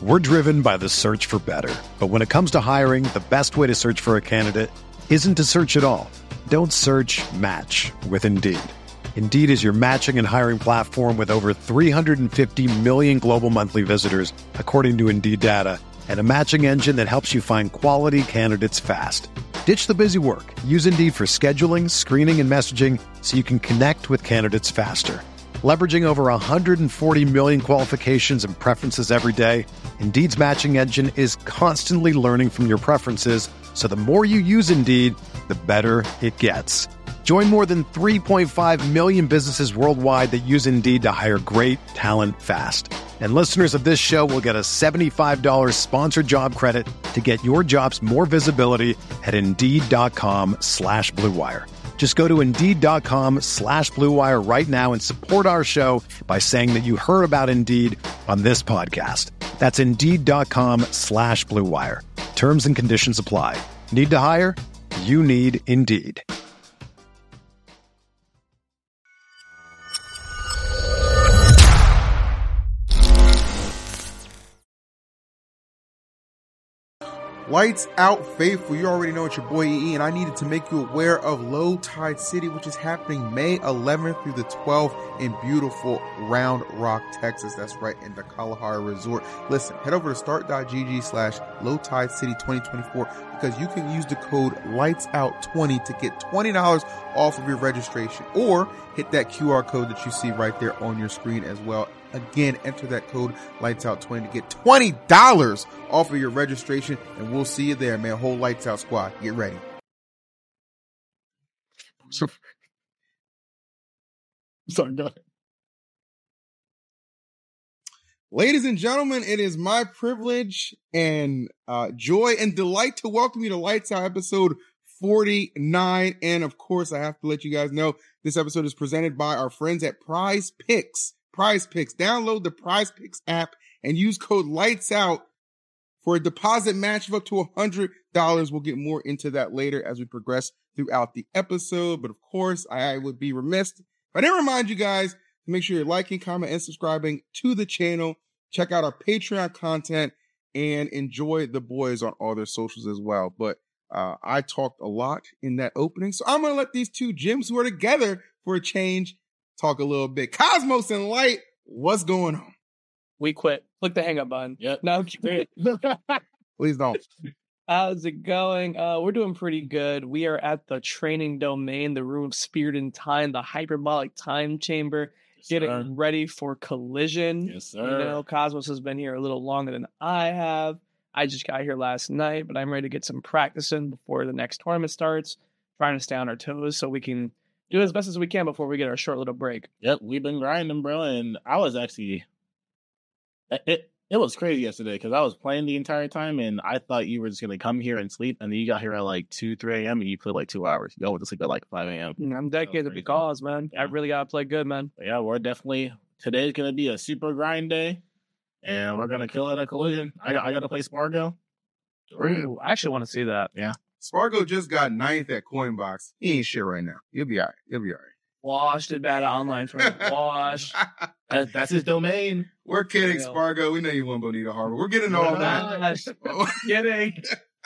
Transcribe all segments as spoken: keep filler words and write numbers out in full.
We're driven by the search for better. But when it comes to hiring, the best way to search for a candidate isn't to search at all. Don't search, match with Indeed. Indeed is your matching and hiring platform with over three hundred fifty million global monthly visitors, according to Indeed data, and a matching engine that helps you find quality candidates fast. Ditch the busy work. Use Indeed for scheduling, screening, and messaging so you can connect with candidates faster. Leveraging over one hundred forty million qualifications and preferences every day, Indeed's matching engine is constantly learning from your preferences, so the more you use Indeed, the better it gets. Join more than three point five million businesses worldwide that use Indeed to hire great talent fast. And listeners of this show will get a seventy-five dollars sponsored job credit to get your jobs more visibility at Indeed.com slash Blue Wire. Just go to Indeed.com slash Blue Wire right now and support our show by saying that you heard about Indeed on this podcast. That's Indeed.com slash Blue Wire. Terms and conditions apply. Need to hire? You need Indeed. Lights out, faithful. You already know it's your boy E E, and I needed to make you aware of Low Tide City, which is happening May eleventh through the twelfth in beautiful Round Rock, Texas. That's right, in the Kalahari Resort. Listen, head over to start.gg slash Low Tide City twenty twenty-four because you can use the code lights out twenty to get twenty dollars off of your registration, or hit that Q R code that you see right there on your screen as well. Again, enter that code lights out twenty to get twenty dollars off of your registration, and we'll see you there, man. Whole Lights Out squad, get ready. Sorry, go ahead. Ladies and gentlemen, it is my privilege and uh, joy and delight to welcome you to Lights Out episode forty-nine. And of course, I have to let you guys know this episode is presented by our friends at Prize Picks. Prize Picks. Download the Prize Picks app and use code LIGHTS OUT for a deposit match of up to one hundred dollars. We'll get more into that later as we progress throughout the episode. But of course, I would be remiss if I didn't remind you guys to make sure you're liking, comment, and subscribing to the channel. Check out our Patreon content and enjoy the boys on all their socials as well. But uh, I talked a lot in that opening, so I'm going to let these two gyms who are together for a change talk a little bit. Cosmos and Light, what's going on? We quit. Click the hang up button. Yep. No, Please don't. how's it going? Uh, we're doing pretty good. We are at the training domain, the room of spirit and time, the hyperbolic time chamber, Yes, getting sir. ready for collision. Yes, You sir. know, Cosmos has been here a little longer than I have. I just got here last night, but I'm ready to get some practice in before the next tournament starts, trying to stay on our toes so we can do as best as we can before we get our short little break. Yep, we've been grinding, bro, and I was actually it it, it was crazy yesterday because I was playing the entire time, and I thought you were just gonna come here and sleep, and then you got here at like two, three a.m. and you played like two hours. You went to sleep at like five a.m. I'm dedicated crazy. because, man, I Yeah. really gotta play good, man. But yeah, we're definitely today's gonna be a super grind day, and we're gonna kill it at collision. I got I got to play Spargo. Ooh, I actually want to see that. Spargo just got ninth at Coinbox. He ain't shit right now. You'll be all right. You'll be all Wash did bad at online for me. Wash. right. That, that's his domain. We're kidding, Real. Spargo. We know you want Bonita Harbor. We're getting to all that. Wash. Kidding.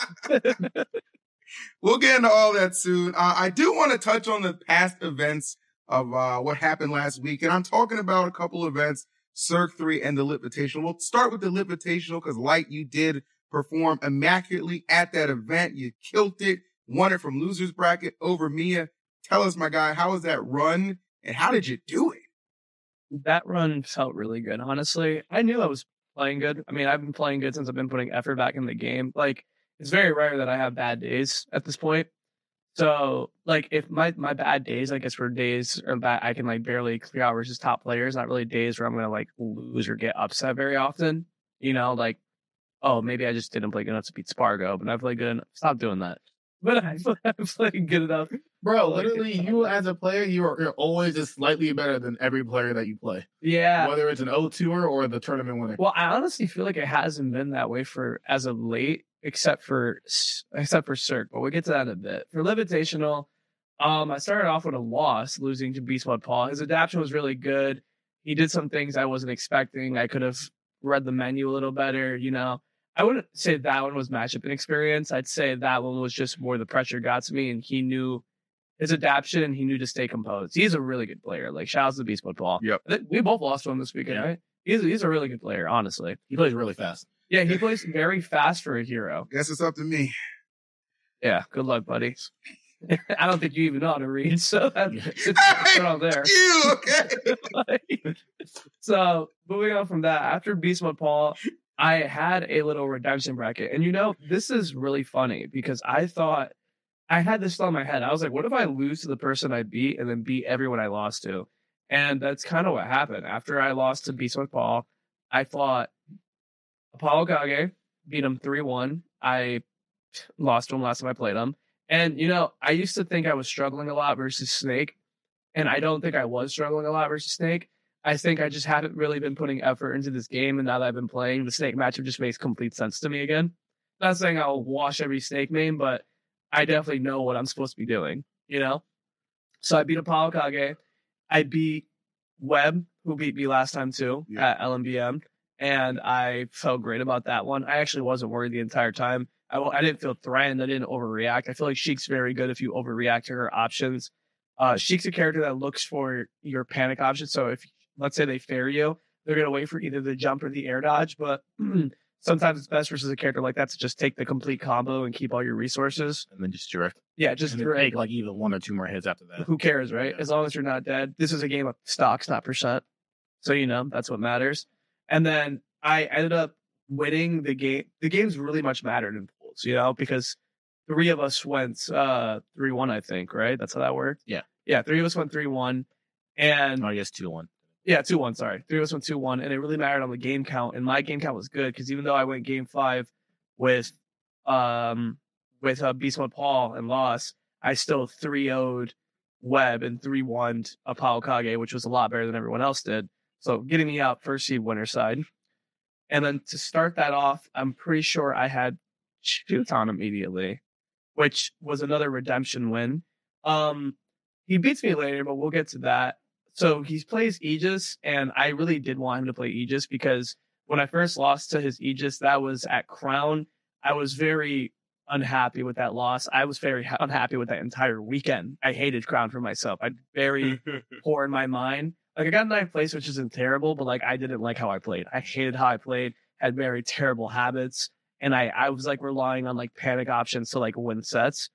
We'll get into all that soon. Uh, I do want to touch on the past events of uh, what happened last week. And I'm talking about a couple events, Cirque three and the Lit Invitational. We'll start with the Lit Invitational because, Light, you did perform immaculately at that event. You killed it, won it from loser's bracket over Mia. Tell us, my guy, how was that run and how did you do it? That run felt really good, honestly. I knew I was playing good. I mean, I've been playing good since I've been putting effort back in the game. Like, it's very rare that I have bad days at this point. So, like, if my, my bad days, I guess, were days or that I can, like, barely clear out versus top players, not really days where I'm going to, like, lose or get upset very often. You know, like, oh, maybe I just didn't play good enough to beat Spargo, but I played good enough. Stop doing that. But I played good enough. Bro, Like, literally, you as a player, you are you're always just slightly better than every player that you play. Yeah. Whether it's an O tour or the tournament winner. Well, I honestly feel like it hasn't been that way for as of late, except for except for Cirque. But we'll get to that in a bit. For Invitational, um, I started off with a loss, losing to Beast Mode Paul. His adaptation was really good. He did some things I wasn't expecting. I could have read the menu a little better. You know, I wouldn't say that one was matchup inexperience. I'd say that one was just more the pressure got to me, and he knew his adaptation and he knew to stay composed. He's a really good player. Like, shout out to Beast Mode Paul. Yep. We both lost to him this weekend, Yeah. right? He's he's a really good player, honestly. He plays really fast. Yeah, he plays very fast for a hero. Guess it's up to me. Yeah, good luck, buddy. I don't think you even know how to read, so that's it's, it's on there. You okay? Like, so moving on from that, after Beast Mode Paul, I had a little redemption bracket, and you know this is really funny because I thought I had this thought in my head. I was like, what if I lose to the person I beat and then beat everyone I lost to? And that's kind of what happened. After I lost to Beast Mode Paul, I fought Apollo Kage, beat him three one. I lost to him last time I played him. And, you know, I used to think I was struggling a lot versus Snake, and I don't think I was struggling a lot versus Snake. I think I just haven't really been putting effort into this game, and now that I've been playing, the Snake matchup just makes complete sense to me again. Not saying I'll wash every Snake main, but I definitely know what I'm supposed to be doing, you know? So I beat Apollo Kage. I beat Webb, who beat me last time too, Yeah. at L M B M, and I felt great about that one. I actually wasn't worried the entire time. I, I didn't feel threatened. I didn't overreact. I feel like Sheik's very good if you overreact to her options. Uh, Sheik's a character that looks for your panic options. So if, let's say they fair you, they're going to wait for either the jump or the air dodge. But sometimes it's best versus a character like that to just take the complete combo and keep all your resources. And then just direct. Yeah, just And then direct. take like even one or two more hits after that. Who cares, right? Yeah. As long as you're not dead. This is a game of stocks, not percent. So, you know, that's what matters. And then I ended up winning the game. The games really much mattered in pools, you know, because three of us went uh three one, I think, right? That's how that worked? Yeah. Yeah, three of us went three one. And Oh, I guess two one. yeah, two one, sorry. Three of us went two one, and it really mattered on the game count. And my game count was good because even though I went game five with um with uh, Beast Mode Paul and lost, I still three oh'd Webb and three one Apollo Kage, which was a lot better than everyone else did. So getting me out first seed winner side. And then to start that off, I'm pretty sure I had Chuton immediately, which was another redemption win. Um, he beats me later, but we'll get to that. So he plays Aegis, and I really did want him to play Aegis because when I first lost to his Aegis, that was at Crown. I was very unhappy with that loss. I was very ha- unhappy with that entire weekend. I hated Crown for myself. I'm very poor in my mind. Like, I got ninth place, which isn't terrible, but like I didn't like how I played. I hated how I played, had very terrible habits, and I, I was like relying on like panic options to like win sets.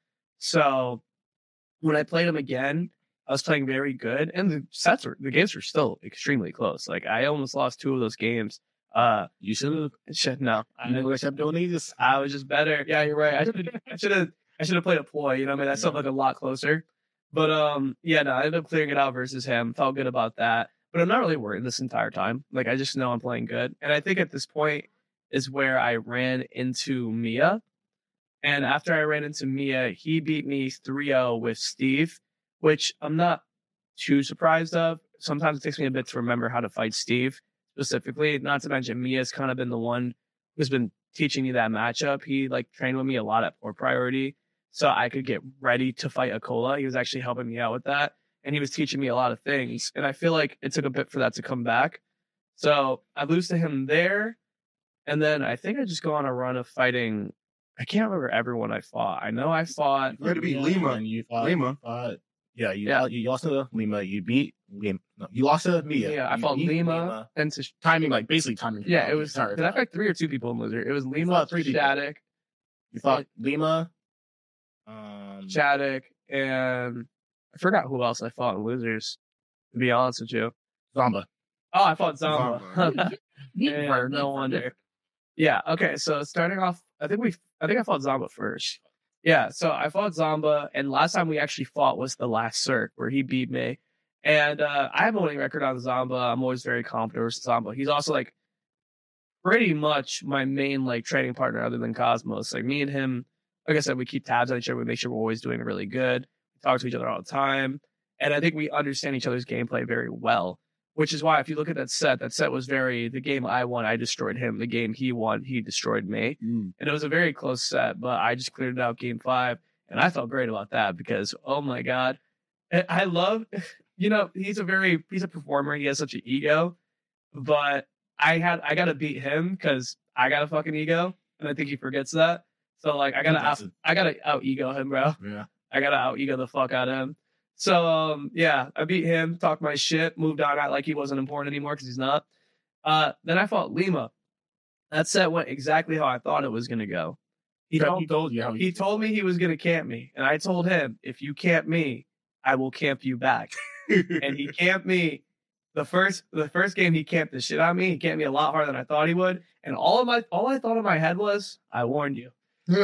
So when I played him again, I was playing very good, and the sets were the games were still extremely close. Like I almost lost two of those games. Uh, You should have. shit, no, I never kept doing these. I was just better. Yeah, you're right. I should I should have I should have played a ploy. You know, I mean, that's something like a lot closer. But um, yeah, no, I ended up clearing it out versus him. Felt good about that. But I'm not really worried this entire time. Like I just know I'm playing good, and I think at this point is where I ran into Mia. And after I ran into Mia, he beat me three oh with Steve, which I'm not too surprised of. Sometimes it takes me a bit to remember how to fight Steve specifically. Not to mention Mia's kind of been the one who's been teaching me that matchup. He like trained with me a lot at Poor Priority, so I could get ready to fight Akola. He was actually helping me out with that, and he was teaching me a lot of things. And I feel like it took a bit for that to come back. So I lose to him there, and then I think I just go on a run of fighting. I can't remember everyone I fought. I know I fought. You had to beat Yeah, Lima. And you fought, Lima. fought- yeah, you, Yeah. you lost to Lima. You beat Lima. No, you lost to Mia. Yeah, I You fought beat Lima, and to Timing, like basically timing. yeah, it was. Sorry. Did I fight three or two people in Loser? It was Lima, fought three people. Shattuck, You fought Lima. Um, Shattuck, and I forgot who else I fought in Losers. To be honest with you. Zamba. Oh, I fought Zamba. Zamba. Yeah, no wonder. Yeah. Okay. So starting off, I think we, I think I fought Zamba first. Yeah. So I fought Zamba, and last time we actually fought was the last Cirque where he beat me. And uh, I have a winning record on Zamba. I'm always very confident with Zamba. He's also like pretty much my main like training partner other than Cosmos. Like me and him, like I said, we keep tabs on each other. We make sure we're always doing really good. We talk to each other all the time, and I think we understand each other's gameplay very well. Which is why, if you look at that set, that set was very, the game I won, I destroyed him. The game he won, he destroyed me. Mm. And it was a very close set, but I just cleared it out game five. And I felt great about that because, oh my God, I I love, you know, he's a very, he's a performer. He has such an ego, but I had I gotta beat him because I got a fucking ego, and I think he forgets that. So like I gotta out, I gotta out ego him, bro. Yeah. I gotta out ego the fuck out of him. So um yeah, I beat him, talked my shit, moved on, act like he wasn't important anymore because he's not. Uh, then I fought Lima. That set went exactly how I thought it was gonna go. He Yeah, told, he told you how he told me he was gonna camp me, and I told him, if you camp me, I will camp you back. And he camped me. The first the first game he camped the shit on me. He camped me a lot harder than I thought he would. And all of my all I thought in my head was, I warned you.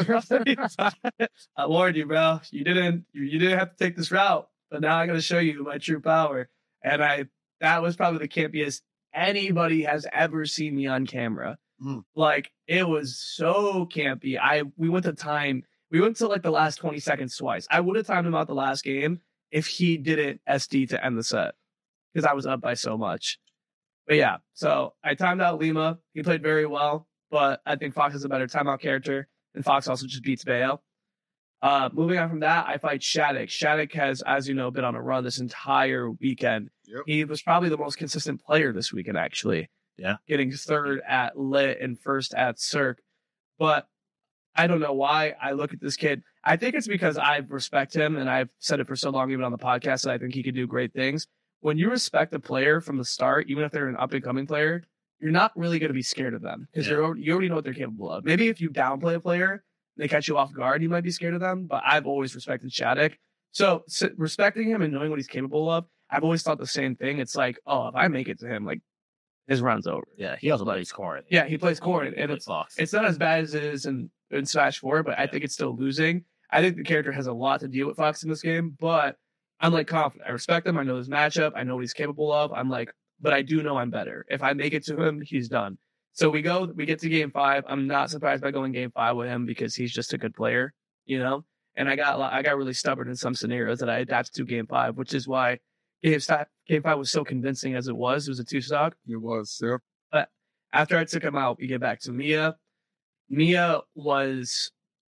I warned you, bro. You didn't you, you didn't have to take this route, but now I'm gonna show you my true power. And I that was probably the campiest anybody has ever seen me on camera. Mm. Like it was so campy. I we went to time. We went to like the last twenty seconds twice. I would have timed him out the last game if he didn't S D to end the set because I was up by so much. But yeah, so I timed out Lima. He played very well, but I think Fox is a better timeout character, and Fox also just beats Bayo. Uh, moving on from that, I fight Shattuck. Shattuck has, as you know, been on a run this entire weekend. Yep. He was probably the most consistent player this weekend, actually. Yeah. Getting third at Lit and first at Cirque. But I don't know why I look at this kid. I think it's because I respect him, and I've said it for so long, even on the podcast, that I think he could do great things. When you respect a player from the start, even if they're an up-and-coming player, you're not really going to be scared of them because Yeah. you're you already know what they're capable of. Maybe if you downplay a player, they catch you off guard, you might be scared of them. But I've always respected Shattuck. So, so respecting him and knowing what he's capable of, I've always thought the same thing. It's like, oh, if I make it to him, like his run's over. Yeah, he also plays Corrin. Yeah, he plays Corrin, and it's it's Fox. it's not as bad as it is in, in Smash four, but I think it's still losing. I think the character has a lot to deal with Fox in this game, but I'm like confident. I respect him. I know his matchup. I know what he's capable of. I'm like, but I do know I'm better. If I make it to him, he's done. So we go, we get to game five. I'm not surprised by going game five with him because he's just a good player, you know? And I got I got really stubborn in some scenarios that I adapted to game five, which is why game, game five was so convincing as it was. It was a two stock. It was, yep. But after I took him out, we get back to Mia. Mia was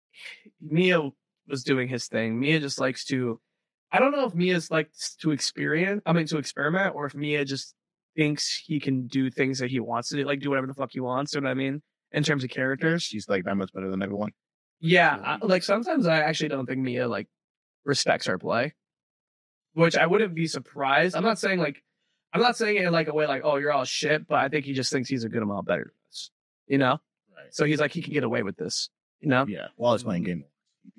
Mia was doing his thing. Mia just likes to. I don't know if Mia's likes to experience. I mean, to experiment, or if Mia just thinks he can do things that he wants to do, like do whatever the fuck he wants. You know what I mean? In terms of characters, She's like that much better than everyone. yeah. I, like sometimes I actually don't think Mia like respects her play, which I wouldn't be surprised. I'm not saying like. I'm not saying it in like a way like, oh, you're all shit, but I think he just thinks he's a good amount better than us, you know? Right. So he's like, he can get away with this, you know? Yeah. While he's playing game.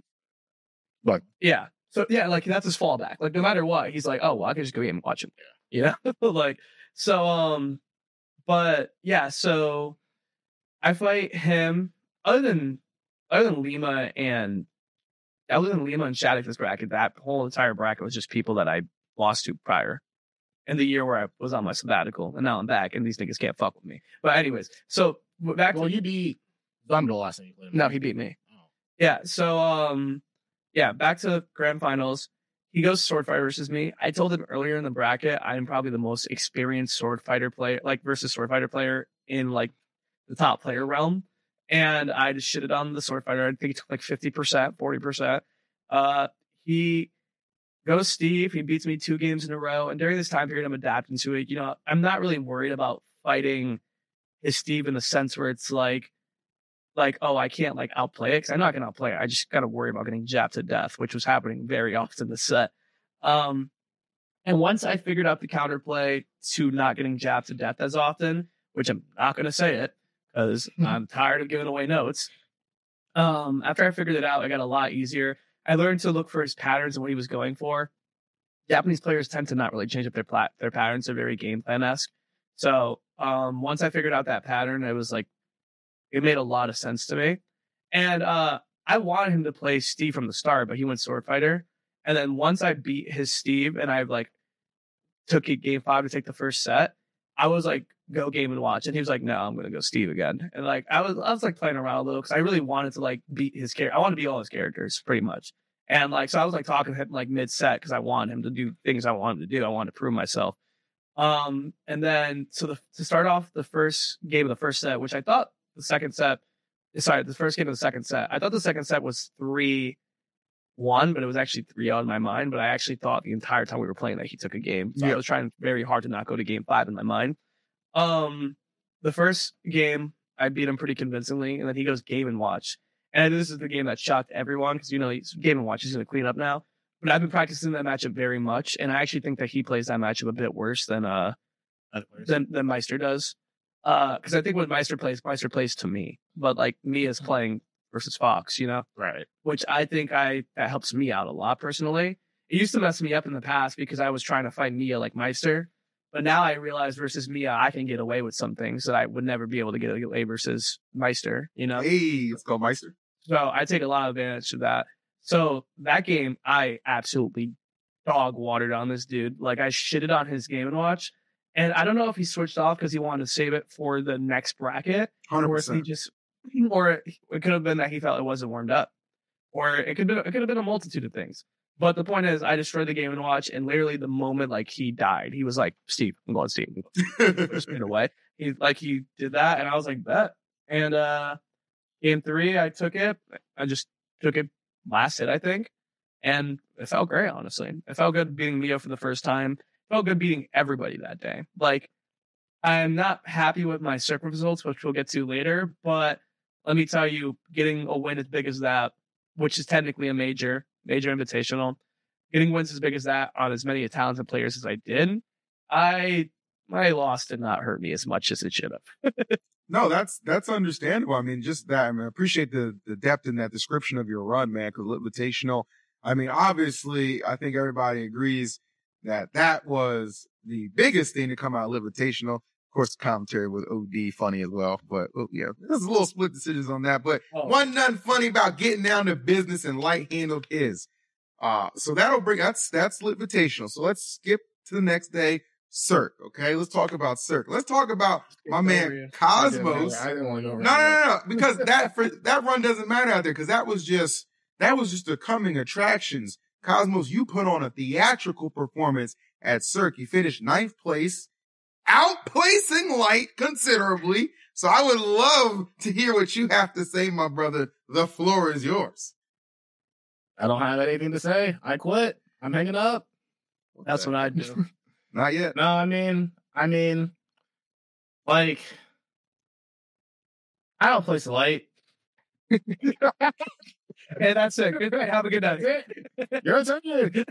Yeah. So yeah, like that's his fallback. Like no matter what, he's like, oh, well, I can just go game and watch him. Yeah. You know? Like, so, um, but yeah, so I fight him other than, other than Lima and, other than Lima and Shattuck this bracket, that whole entire bracket was just people that I lost to prior. In the year where I was on my sabbatical, and now I'm back, and these niggas can't fuck with me. But anyways, so back Well, to you beat Thunder last time you played him. no, he beat me. Oh. Yeah, so um, yeah, back to grand finals. He goes sword fighter versus me. I told him earlier in the bracket I am probably the most experienced sword fighter player, like versus sword fighter player in like the top player realm, and I just shitted on the sword fighter. I think he took like fifty percent, forty percent. Uh, he. Goes Steve. He beats me two games in a row. And during this time period, I'm adapting to it. You know, I'm not really worried about fighting his Steve in the sense where it's like, like, oh, I can't like outplay it because I'm not going to outplay it. I just got to worry about getting jabbed to death, which was happening very often this set. Um, and once I figured out the counterplay to not getting jabbed to death as often, which I'm not going to say it because I'm tired of giving away notes. Um, after I figured it out, I got a lot easier. I learned to look for his patterns and what he was going for. Japanese players tend to not really change up their plat- their patterns. They're very game plan-esque. So um, once I figured out that pattern, it was like, it made a lot of sense to me. And uh, I wanted him to play Steve from the start, but he went sword fighter. And then once I beat his Steve and I like took it game five to take the first set, I was like, go game and watch. And he was like, no, I'm going to go Steve again. And like, I was, I was like playing around a little because I really wanted to like beat his character. I wanted to beat all his characters pretty much. And like, so I was like talking to him like mid set because I wanted him to do things I wanted him to do. I wanted to prove myself. Um, and then, so the, to start off the first game of the first set, which I thought the second set, sorry, the first game of the second set, I thought the second set was three one, but it was actually three oh in my mind. But I actually thought the entire time we were playing that he took a game. So Yeah. I was trying very hard to not go to game five in my mind. Um, the first game, I beat him pretty convincingly, and then he goes Game and Watch. And this is the game that shocked everyone because, you know, he's Game and Watch. He's going to clean up now. But I've been practicing that matchup very much, and I actually think that he plays that matchup a bit worse than uh than, than Meister does. Because uh, I think when Meister plays, Meister plays to me. But, like, me is playing versus Fox, you know? Right. Which I think I that helps me out a lot, personally. It used to mess me up in the past because I was trying to fight Mia like Meister. But now I realize versus Mia, I can get away with some things that I would never be able to get away versus Meister, you know? Hey, let's go Meister. So I take a lot of advantage of that. So that game, I absolutely dog watered on this dude. Like, I shitted on his Game and Watch. And I don't know if he switched off because he wanted to save it for the next bracket. one hundred Or if percent. he just, or it could have been that he felt it wasn't warmed up. Or it could, be, it could have been a multitude of things. But the point is, I destroyed the Game and Watch, and literally the moment like he died, he was like, Steve, I'm going Steve. Just get away. He like he did that, and I was like, bet. And uh game three, I took it. I just took it last hit, I think. And it felt great, honestly. It felt good beating Mio for the first time. It felt good beating everybody that day. Like, I'm not happy with my circle results, which we'll get to later, but let me tell you, getting a win as big as that, which is technically a major, major invitational, getting wins as big as that on as many talented players as I did, I my loss did not hurt me as much as it should have. No, that's that's understandable. I mean, just that. I mean, I appreciate the the depth in that description of your run, man. Because Invitational, I mean, obviously, I think everybody agrees that that was the biggest thing to come out of Invitational. Of course, the commentary was O D funny as well, but oh, yeah, there's a little split decisions on that. But Oh. one nothing funny about getting down to business and light handled is. Uh, so that'll bring that's that's Invitational. So let's skip to the next day. Cirque, okay? Let's talk about Cirque. Let's talk about my man Cosmos. I didn't want to go. No, no, no, no, because that for that run doesn't matter out there because that was just that was just the coming attractions. Cosmos, you put on a theatrical performance at Cirque. You finished ninth place, outplacing Light considerably. So I would love to hear what you have to say, my brother. The floor is yours. I don't have anything to say. I quit. I'm hanging up. That's what I do. Not yet. No, I mean, I mean, like, I don't place a light. Hey, that's it. Good night. Have a good night. Your turn.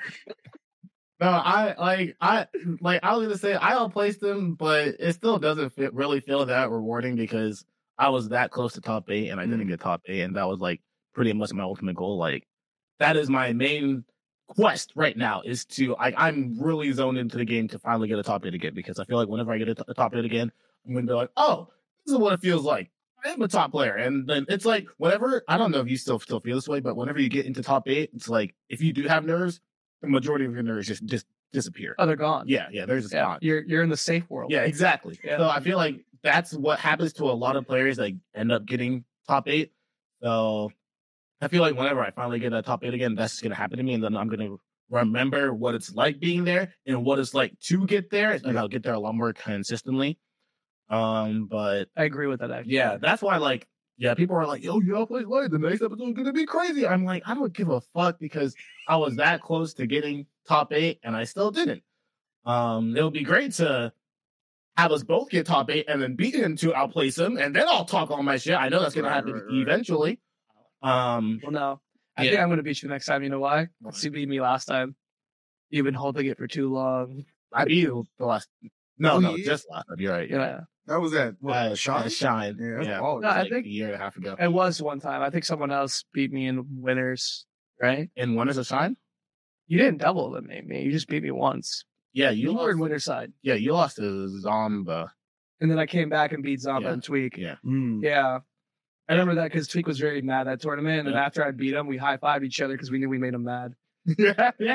No, I like I like I was gonna say I outplaced them, but it still doesn't fit, really feel that rewarding because I was that close to top eight and I didn't get top eight, and that was like pretty much my ultimate goal. Like that is my main quest right now is to I, I'm really zoned into the game to finally get a top eight again because I feel like whenever I get a, t- a top eight again, I'm gonna be like, oh, this is what it feels like. I am a top player, and then it's like whenever I don't know if you still still feel this way, but whenever you get into top eight, it's like if you do have nerves, the majority of your nerves just just disappear. Oh, they're gone. Yeah, yeah, there's just Yeah, gone. you're you're in the safe world. Yeah, exactly. Yeah. So I feel like that's what happens to a lot of players that end up getting top eight. So I feel like whenever I finally get a top eight again, that's just gonna happen to me, and then I'm gonna remember what it's like being there and what it's like to get there, and I'll get there a lot more consistently. Um, but I agree with that. Actually. yeah, that's why like yeah, people are like, yo, you outplayed Light. The next episode is gonna be crazy. I'm like, I don't give a fuck because I was that close to getting top eight and I still didn't. Um, it would be great to have us both get top eight and then beat him to outplace him, and then I'll talk all my shit. I know that's gonna Right, happen right, right. eventually. Um, Well, no. I Yeah. think I'm going to beat you next time. You know why? Why? Because you beat me last time. You've been holding it for too long. I beat you the last. No, Oh, no, yeah? just last time. You're right. Yeah. That was at what, Uh, Shine? Shine. Shine. Yeah, that's Yeah. baller. No, I Like think a year and a half ago. it was one time. I think someone else beat me in winners, right? And when is a Shine? You didn't double eliminate me. You just beat me once. Yeah, you You were in lost. winner side. Yeah, you lost to Zomba. And then I came back and beat Zomba Yeah. and Tweak. Yeah. Mm. Yeah. I remember that because Tweak was very mad at that tournament. And then Yeah. after I beat him, we high fived each other because we knew we made him mad. yeah, yeah,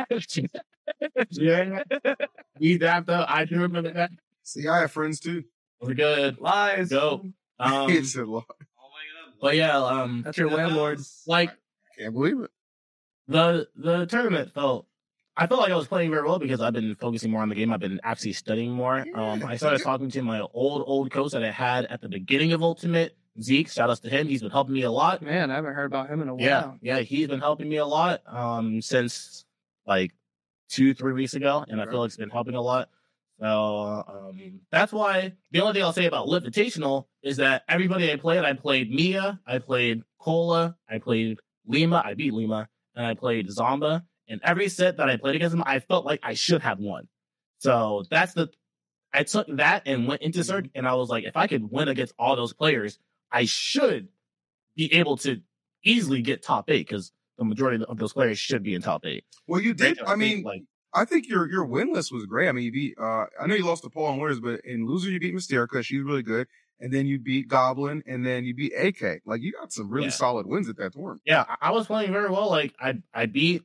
yeah. We dapped up. I do remember that. See, I have friends too. We're good. Lies. Go. Um, It's a lot. but yeah, um, That's your landlord. like Can't believe it. the the tournament felt. I felt like I was playing very well because I've been focusing more on the game. I've been actually studying more. Um, I started talking to my old old coach that I had at the beginning of Ultimate, Zeke. Shout outs to him. He's been helping me a lot. Man, I haven't heard about him in a while. Yeah, yeah, he's been helping me a lot um since like two, three weeks ago, and I feel like it's been helping a lot. So um, that's why the only thing I'll say about Lit Invitational is that everybody I played, I played Mia, I played Cola, I played Lima, I beat Lima, and I played Zomba. And every set that I played against them, I felt like I should have won. So that's the, I took that and went into Cirque, and I was like, if I could win against all those players, I should be able to easily get top eight because the majority of those players should be in top eight. Well, you did. I mean, like, I think your your win list was great. I mean, you beat. Uh, I know you lost to Paul and winners, but in loser you beat Mysterica. She's really good, and then you beat Goblin, and then you beat A K. Like you got some really yeah. solid wins at that tournament. Yeah, I was playing very well. Like I I beat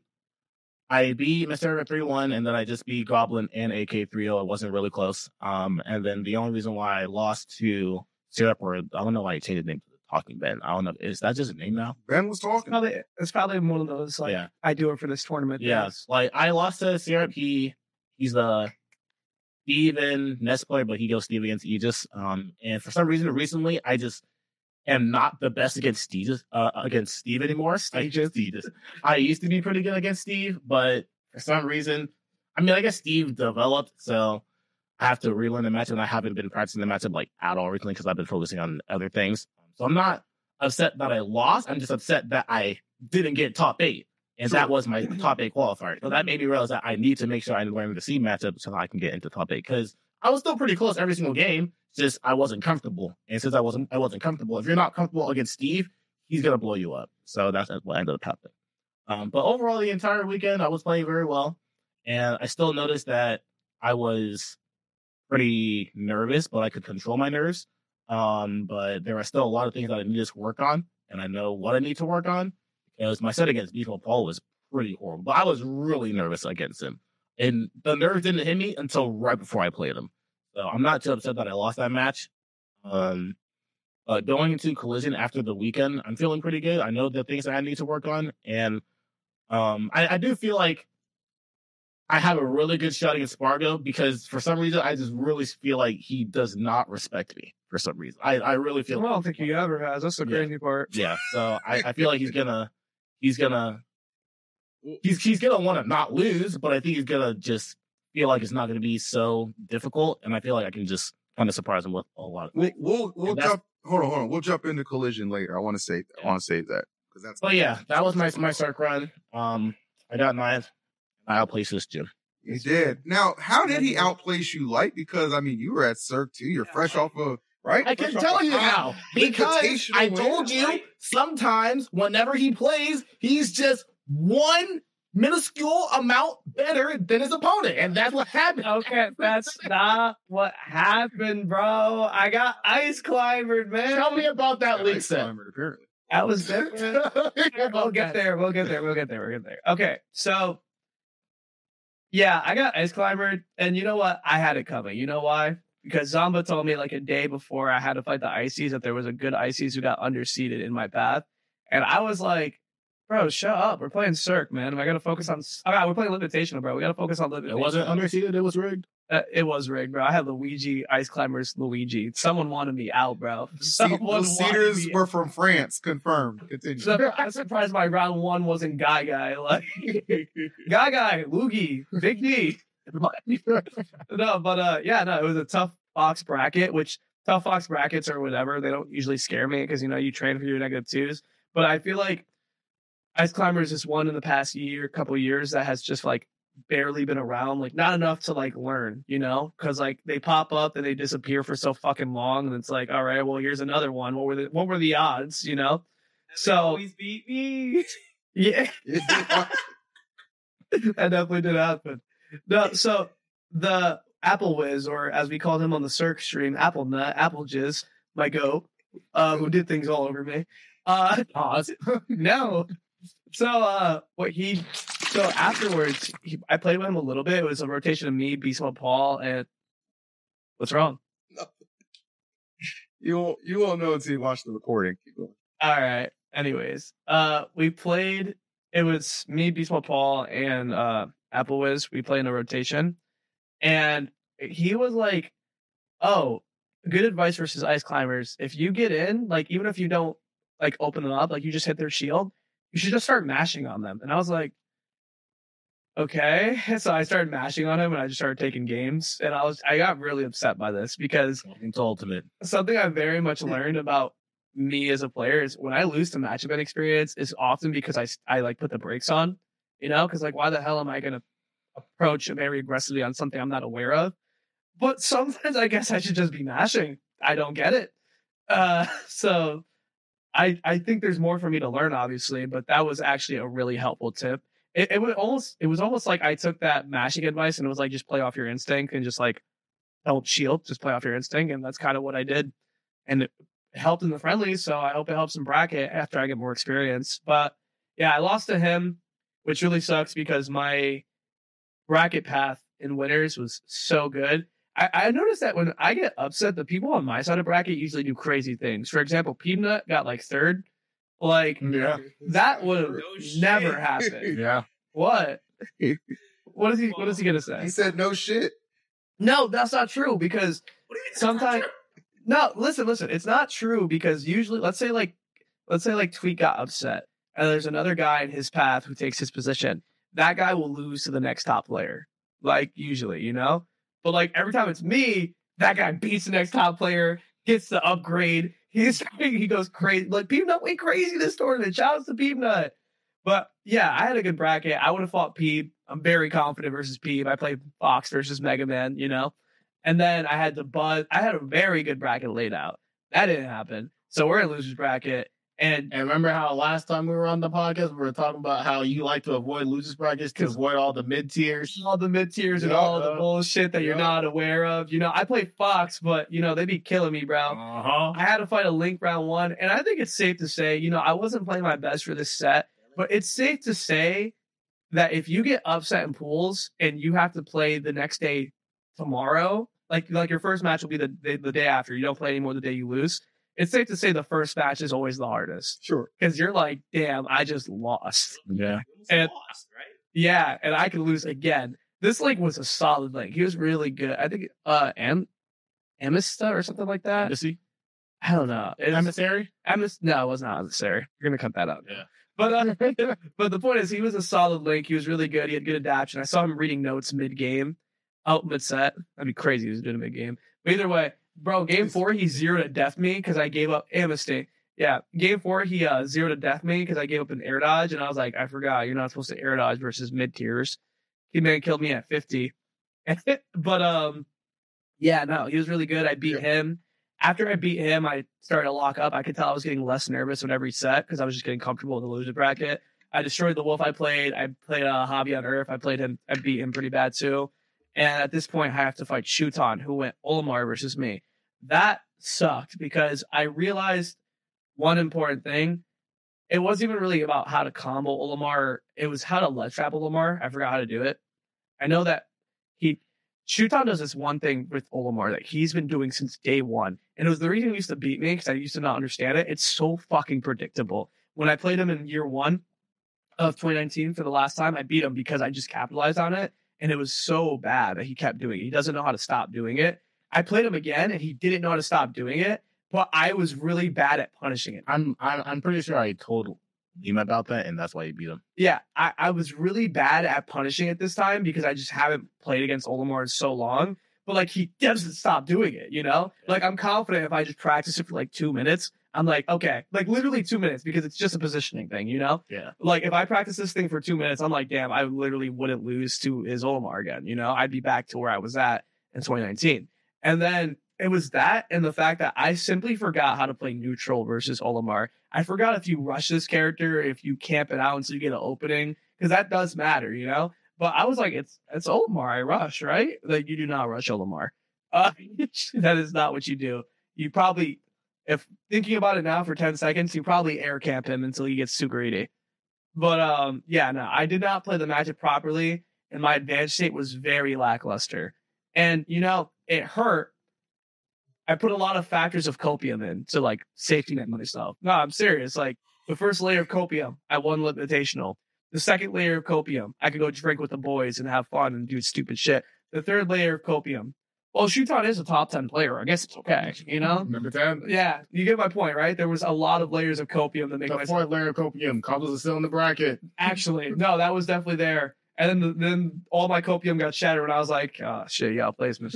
I beat Mysterica three one, and then I just beat Goblin and A K three oh. It wasn't really close. Um, and then the only reason why I lost to Syrup, or I don't know why he changed the name. Talking Ben. I don't know. Is that just a name now? Ben was talking. It's probably, it's probably one of those, like, yeah. I do it for this tournament. Yeah. Like, I lost to Syrup. He, he's the Steve and Nest player, but he goes Steve against Aegis. Um, and for some reason, recently, I just am not the best against Aegis, uh, against Steve anymore. I just Aegis. I used to be pretty good against Steve, but for some reason, I mean, I guess Steve developed, so I have to relearn the matchup, and I haven't been practicing the matchup, like, at all recently because I've been focusing on other things. So I'm not upset that I lost. I'm just upset that I didn't get top eight. And sure. That was my top eight qualifier. So that made me realize that I need to make sure I learn the C matchup so I can get into top eight. Because I was still pretty close every single game. Just I wasn't comfortable. And since I wasn't I wasn't comfortable, if you're not comfortable against Steve, he's gonna blow you up. So that's what ended up happening. Um, but overall, the entire weekend I was playing very well. And I still noticed that I was pretty nervous, but I could control my nerves. Um, but there are still a lot of things that I need to work on, and I know what I need to work on because my set against Beefle Paul was pretty horrible. But I was really nervous against him, and the nerves didn't hit me until right before I played him. So I'm not too upset that I lost that match. Um, but going into Collision after the weekend, I'm feeling pretty good. I know the things that I need to work on, and um, I, I do feel like I have a really good shot against Spargo because for some reason I just really feel like he does not respect me for some reason. I, I really feel. Well, I don't think he ever has. That's the yeah. crazy part. Yeah. So I, I feel like he's gonna he's gonna he's he's gonna want to not lose, but I think he's gonna just feel like it's not gonna be so difficult, and I feel like I can just kind of surprise him with a lot of. We'll we'll, we'll jump. Hold on, hold on. We'll jump into Collision later. I want to save. Yeah. I want to save that because that's. But yeah, that was my my Cirque run. Um, I got ninth. I outplaced this gym. He did. Now, how did he outplace you, Light? Because I mean, you were at Cirque too. You're fresh off of right. I can tell you how because I told you sometimes whenever he plays, he's just one minuscule amount better than his opponent, and that's what happened. Okay, that's not what happened, bro. I got ice climbered, man. Tell me about that league set. Apparently, that was different. We'll get there. We'll get there. We'll get there. We'll get there. Okay, so. Yeah, I got ice climbered, and you know what? I had it coming. You know why? Because Zomba told me like a day before I had to fight the Ices that there was a good Ices who got underseeded in my path, and I was like, "Bro, shut up. We're playing Cirque, man. I got to focus on. All right, we're playing Limitational, bro. We got to focus on Limitational." It wasn't underseeded. It was rigged. Uh, it was rigged, bro. I had Luigi ice climbers. Luigi. Someone wanted me out, bro. Someone Those Cedars were from France. Confirmed. Continue. So, I'm surprised my round one wasn't Guy Guy. Like Guy Guy, Luigi, Big D. No, but uh, yeah, no, it was a tough box bracket. Which tough box brackets or whatever, they don't usually scare me because you know you train for your negative twos. But I feel like ice climbers is one in the past year, couple years that has just like. Barely been around, like not enough to like learn, you know, because like they pop up and they disappear for so fucking long, and it's like, all right, well, here's another one. What were the what were the odds, you know? And so always beat me. Yeah, that definitely did happen. No, so the Apple Whiz, or as we called him on the Cirque stream, Apple Nut, Apple Jizz, my goat, uh, who did things all over me. Uh, pause. No. So uh, what he. So afterwards, he, I played with him a little bit. It was a rotation of me, Beast Mode Paul, and what's wrong? No. You won't. You won't know until you watch the recording. All right. Anyways, uh, we played. It was me, Beast Mode Paul, and uh, Apple Whiz. We played in a rotation, and he was like, "Oh, good advice versus ice climbers. If you get in, like even if you don't like open them up, like you just hit their shield, you should just start mashing on them." And I was like. okay. So I started mashing on him and I just started taking games. And I was, I got really upset by this because It's ultimate. something I very much learned about me as a player is when I lose to match event experience is often because I, I like put the brakes on, you know, because like, why the hell am I going to approach very aggressively on something I'm not aware of? But sometimes I guess I should just be mashing. I don't get it. Uh, so I I think there's more for me to learn, obviously, but that was actually a really helpful tip. It, it was almost it was almost like I took that mashing advice and it was like just play off your instinct and just like don't shield, just play off your instinct, and that's kind of what I did, and it helped in the friendlies. So I hope it helps in bracket after I get more experience. But yeah, I lost to him, which really sucks because my bracket path in winners was so good. I, I noticed that when I get upset, the people on my side of bracket usually do crazy things. For example, Peanut got like third. Like, Yeah. that would have No never shit. happened. Yeah. What? What is he? What is he gonna say? He said no shit. No, that's not true because sometimes. No, listen, listen. It's not true because usually, let's say like, let's say like Tweet got upset, and there's another guy in his path who takes his position. That guy will lose to the next top player, like usually, you know. But like every time it's me, that guy beats the next top player, gets the upgrade. He's he goes crazy. Like Peanut went crazy this tournament. Shout out to Peanut. But yeah, I had a good bracket. I would have fought Peeb. I'm very confident versus Peeb. I played Fox versus Mega Man, you know. And then I had the Buzz. I had a very good bracket laid out. That didn't happen. So we're in losers bracket. And And remember how last time we were on the podcast, we were talking about how you like to avoid losers brackets to avoid all the mid tiers. all the mid tiers and Yeah, all the uh, bullshit that you're yeah. not aware of. You know, I play Fox, but you know, they be killing me, bro. Uh huh. I had to fight a Link round one, and I think it's safe to say, you know, I wasn't playing my best for this set, but it's safe to say that if you get upset in pools and you have to play the next day tomorrow, like like your first match will be the the, the day after. You don't play anymore the day you lose. It's safe to say the first match is always the hardest Sure. because you're like, damn, I just lost. Yeah. And yeah, and I could lose again. This Link was a solid Link. He was really good. I think uh Am Amista or something like that. Embassy? I don't know. It's, Emissary? Amis- no, it was not Emissary. You're gonna cut that out. Yeah. But uh, but the point is, he was a solid Link. He was really good. He had good adaptation. I saw him reading notes mid game, out mid set. That'd be crazy. He was doing a mid game. But either way, bro, game four he zeroed to death me because I gave up Amnesty. Yeah, game four he uh zeroed to death me because I gave up an air dodge, and I was like, I forgot you're not supposed to air dodge versus mid tiers. He man killed me at fifty. But um, yeah, no, he was really good. I beat Yeah. him. After I beat him, I started to lock up. I could tell I was getting less nervous with every set because I was just getting comfortable in the loser bracket. I destroyed the wolf I played. I played uh, Hobby on Earth. I played him. I beat him pretty bad too. And at this point, I have to fight Shuton, who went Olimar versus me. That sucked because I realized one important thing. It wasn't even really about how to combo Olimar. It was how to let trap Olimar. I forgot how to do it. I know that he Shuton does this one thing with Olimar that he's been doing since day one. And it was the reason he used to beat me because I used to not understand it. It's so fucking predictable. When I played him in year one of twenty nineteen for the last time, I beat him because I just capitalized on it. And it was so bad that he kept doing it. He doesn't know how to stop doing it. I played him again and he didn't know how to stop doing it. But I was really bad at punishing it. I'm I'm I'm pretty sure I told him about that, and that's why he beat him. Yeah, I, I was really bad at punishing it this time because I just haven't played against Olimar in so long. But like he doesn't stop doing it, you know? Like I'm confident if I just practice it for like two minutes, I'm like, okay, like literally two minutes because it's just a positioning thing, you know? Yeah. Like if I practice this thing for two minutes, I'm like, damn, I literally wouldn't lose to his Olimar again, you know? I'd be back to where I was at in twenty nineteen. And then it was that and the fact that I simply forgot how to play neutral versus Olimar. I forgot if you rush this character, if you camp it out until you get an opening, because that does matter, you know? But I was like, it's it's Olimar, I rush, right? Like you do not rush Olimar. Uh, that is not what you do. You probably, if thinking about it now for ten seconds, you probably air camp him until he gets too greedy. But um, yeah, no, I did not play the matchup properly, and my advantage state was very lackluster. And, you know, it hurt. I put a lot of factors of copium in to like safety net myself. No, I'm serious. Like the first layer of copium, I won Invitational. The second layer of copium, I could go drink with the boys and have fun and do stupid shit. The third layer of copium, well, Shuton is a top ten player. I guess it's okay, you know? Number ten. Yeah, you get my point, right? There was a lot of layers of copium that make The myself. fourth layer of copium. Couples are still in the bracket. Actually, no, that was definitely there. And then then all my copium got shattered, and I was like, oh shit, yeah, placement.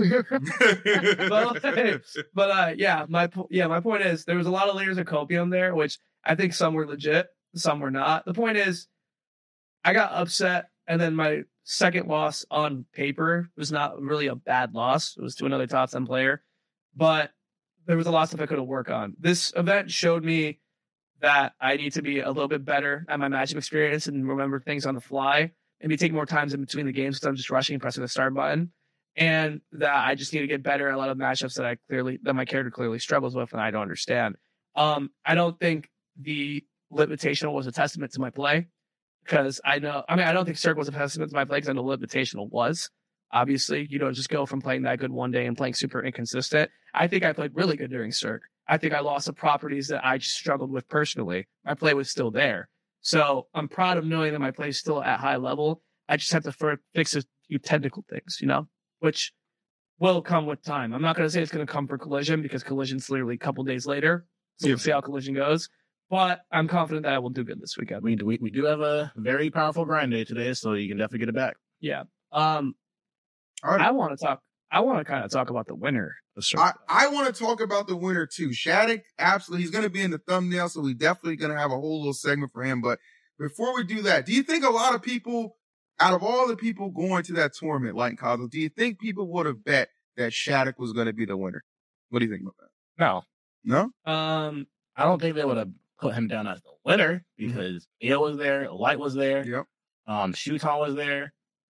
but like, but uh, yeah, my yeah, my point is there was a lot of layers of copium there, which I think some were legit, some were not. The point is, I got upset, and then my second loss on paper was not really a bad loss. It was to another top ten player, but there was a lot of stuff I could have worked on. This event showed me that I need to be a little bit better at my matchup experience and remember things on the fly. Maybe take more times in between the games because I'm just rushing and pressing the start button. And that I just need to get better at a lot of matchups that I clearly, that my character clearly struggles with and I don't understand. Um, I don't think the Lit Invitational was a testament to my play because I know, I mean, I don't think Cirque was a testament to my play because I know Lit Invitational was. Obviously, you don't just go from playing that good one day and playing super inconsistent. I think I played really good during Cirque. I think I lost the properties that I just struggled with personally. My play was still there. So I'm proud of knowing that my play is still at high level. I just have to f- fix a few technical things, you know, which will come with time. I'm not going to say it's going to come for Collision because Collision's literally a couple days later. So we'll see how Collision goes. But I'm confident that I will do good this weekend. We do, we, we do have a very powerful grind day today, so you can definitely get it back. Yeah. Um, All right. I want to talk. I want to kind of talk about the winner. I, I want to talk about the winner too. Shattuck, absolutely. He's going to be in the thumbnail, so we definitely going to have a whole little segment for him. But before we do that, do you think a lot of people, out of all the people going to that tournament, like Cosmo, do you think people would have bet that Shattuck was going to be the winner? What do you think about that? No. No? Um, I don't think they would have put him down as the winner because mm-hmm. Io was there, Light was there, yep. um, Shuton was there.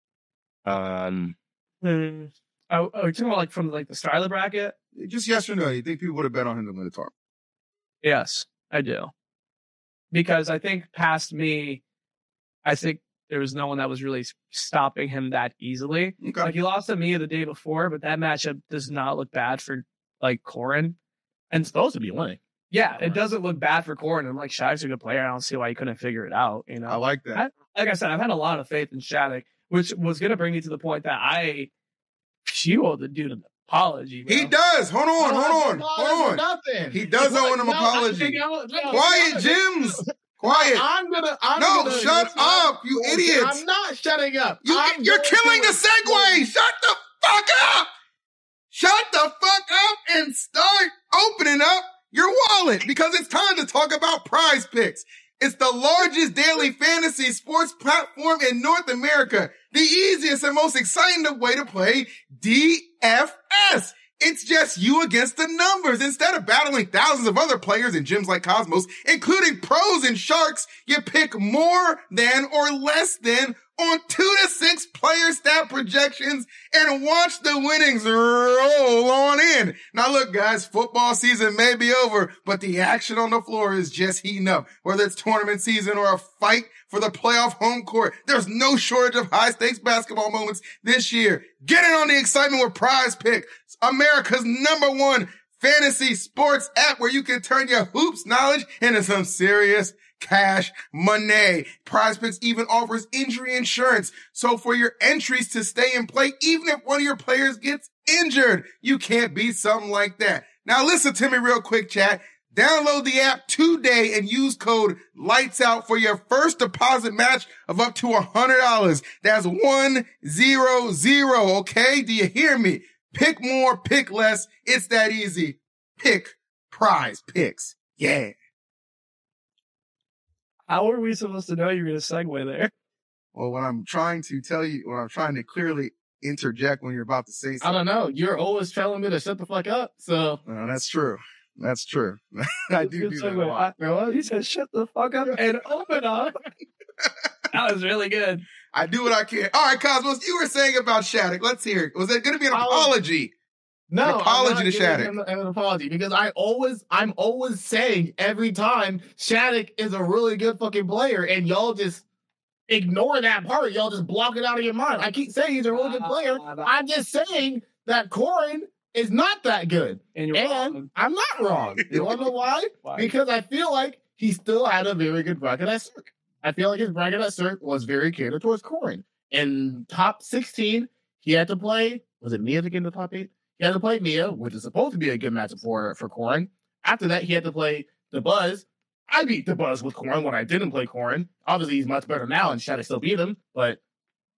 Um, hmm. Are, are we talking about like from like the start of the bracket? Just yes or no. You think people would have bet on him to win the tournament? Yes, I do. Because I think past me, I think there was no one that was really stopping him that easily. Okay. Like he lost to me the day before, but that matchup does not look bad for like Corrin. And it's supposed to be winning. Yeah, it doesn't look bad for Corrin. I'm like, Shattuck's a good player. I don't see why he couldn't figure it out. You know, I like that. I, like I said, I've had a lot of faith in Shattuck, which was going to bring me to the point that I. She owed the dude an apology. Bro. He does. Hold on, no, hold on, hold on. Nothing. He does owe him an no, apology. No, no, Quiet, Jims. Quiet. I'm gonna. I'm no, gonna, shut up, you I'm, idiots. I'm not shutting up. You, you're killing the segue. Shut the fuck up. Shut the fuck up and start opening up your wallet because it's time to talk about Prize Picks. It's the largest daily fantasy sports platform in North America. The easiest and most exciting way to play D F S. It's just you against the numbers. Instead of battling thousands of other players in gyms like Cosmos, including pros and sharks, you pick more than or less than on two to six player stat projections and watch the winnings roll on in. Now look, guys, football season may be over, but the action on the floor is just heating up. Whether it's tournament season or a fight for the playoff home court, there's no shortage of high stakes basketball moments this year. Get in on the excitement with Prize Pick, America's number one fantasy sports app where you can turn your hoops knowledge into some serious cash money. Prize Picks even offers injury insurance. So for your entries to stay in play, even if one of your players gets injured, you can't beat something like that. Now listen to me real quick, chat. Download the app today and use code LIGHTSOUT for your first deposit match of up to one hundred dollars. That's one zero zero, okay? Do you hear me? Pick more, pick less. It's that easy. Pick Prize Picks. Yeah. How are we supposed to know you're going to segue there? Well, when I'm trying to tell you, when I'm trying to clearly interject when you're about to say something. I don't know. You're always telling me to shut the fuck up. So no, that's true. That's true. I do do that a lot. I, he said, shut the fuck up and open up. That was really good. I do what I can. All right, Cosmos, you were saying about Shattuck. Let's hear it. Was it going to be an apology? No, an apology I'm not to Shattuck. An, an apology because I always, I'm always saying every time Shattuck is a really good fucking player, and y'all just ignore that part. Y'all just block it out of your mind. I keep saying he's a really good player. Uh, I'm just saying that Corrin is not that good, and, you're and wrong. I'm not wrong. You want to know why? Why? Because I feel like he still had a very good bracket at Cirque. I feel like his bracket at Cirque was very catered towards Corrin. In top sixteen, he had to play. Was it Mia to get in the top eight? He had to play Mia, which is supposed to be a good matchup for, for Corrin. After that, he had to play the Buzz. I beat the Buzz with Corrin when I didn't play Corrin. Obviously, he's much better now, and Shattuck still beat him. But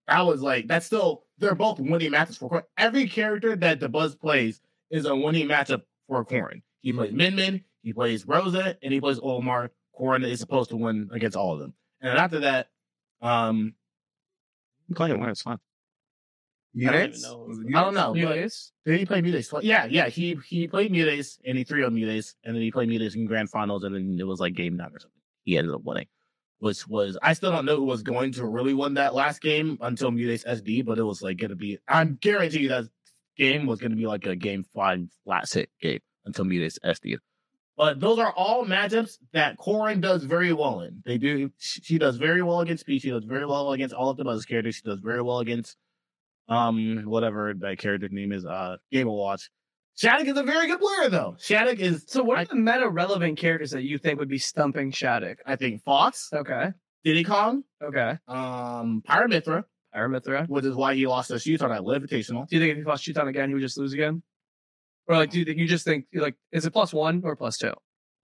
I was like, that's still, they're both winning matches for Corrin. Every character that the Buzz plays is a winning matchup for Corrin. He plays Min Min, he plays Rosa, and he plays Olimar. Corrin is supposed to win against all of them. And then after that, um, play it when it's fun. Mutates? I don't even know. I don't know. Mutates? Did he play Mutates? Yeah, yeah. He he played Mutates and he three oh Mutates, and then he played Mutates in grand finals, and then it was like game nine or something. He ended up winning, which was I still don't know who was going to really win that last game until Mutates S D, but it was like going to be. I'm guarantee you that game was going to be like a game five flat hit game until Mutates S D. But those are all matchups that Corrin does very well in. They do. She does very well against Peach. She does very well against all of the Buzz characters. She does very well against um whatever that character's name is. Uh, Game of Watch. Shattuck is a very good player, though. Shattuck is. So, what are I, the meta relevant characters that you think would be stumping Shattuck? I think Fox. Okay. Diddy Kong. Okay. Um, Pyramithra. Pyramithra. Which is why he lost to Shuton at Levitational. Do you think if he lost Shuton again, he would just lose again? Or like, do you think you just think like, is it plus one or plus two?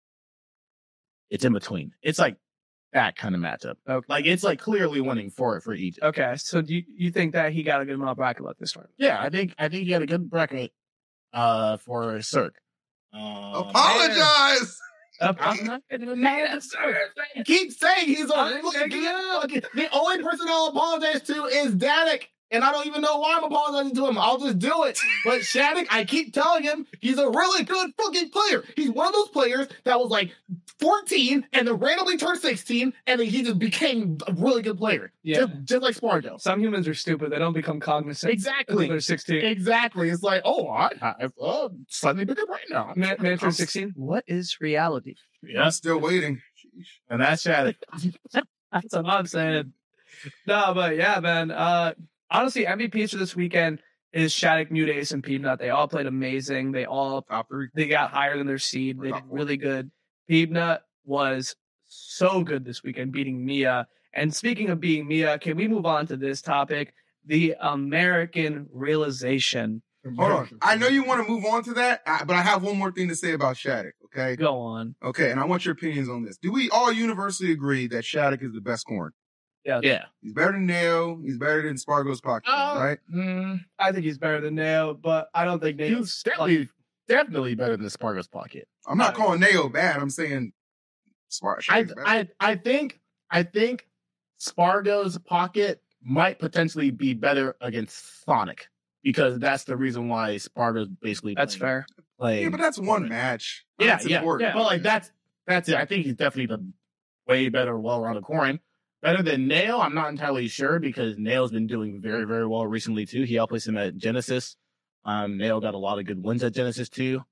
It's in between. It's like that kind of matchup. Okay. Like it's like clearly winning for it for each. Okay, so do you, you think that he got a good amount of bracket left this tournament? Yeah, I think I think he had a good bracket uh for Cirque. Um, Apologize. Uh, I'm not gonna make that, sir. Keep saying he's on. I'm taking it out. The only person I'll apologize to is Danik. And I don't even know why I'm apologizing to him. I'll just do it. But Shattuck, I keep telling him he's a really good fucking player. He's one of those players that was like fourteen and then randomly turned sixteen and then he just became a really good player. Yeah. Just, just like Spargo. Some humans are stupid. They don't become cognizant. Exactly. Until they're sixteen. Exactly. It's like, oh, I have a slightly bigger brain now. Man, man turned sixteen. What is reality? Yeah. I'm still waiting. Sheesh. And that's Shattuck. That's what I'm saying. No, but yeah, man. Uh, honestly, M V Ps for this weekend is Shattuck, Mutates, and Peebnut. They all played amazing. They all Top three. they got higher than their seed. They Top did four. really good. Peebnut was so good this weekend, beating Mia. And speaking of beating Mia, can we move on to this topic? The American realization. Hold on. I know you want to move on to that, I- but I have one more thing to say about Shattuck, okay? Go on. Okay, and I want your opinions on this. Do we all universally agree that Shattuck is the best Corrin? Yeah. He's better than Neo. He's better than Spargo's Pocket, Uh, right? Mm, I think he's better than Neo, but I don't think he's Neo's definitely, definitely better than Spargo's Pocket. I'm not calling Neo bad. I'm saying Spar- I, Shattuck's better. I, I think, I think Spargo's Pocket might potentially be better against Sonic because that's the reason why Spargo's basically That's playing, fair. playing yeah, but that's one Corrin. match. Yeah, That's yeah, important. yeah. But like that's that's it. I think he's definitely the way better, well-rounded Corrin. Better than Nail, I'm not entirely sure because Nail's been doing very, very well recently too. He outplaced him at Genesis. Um, Nail got a lot of good wins at Genesis too.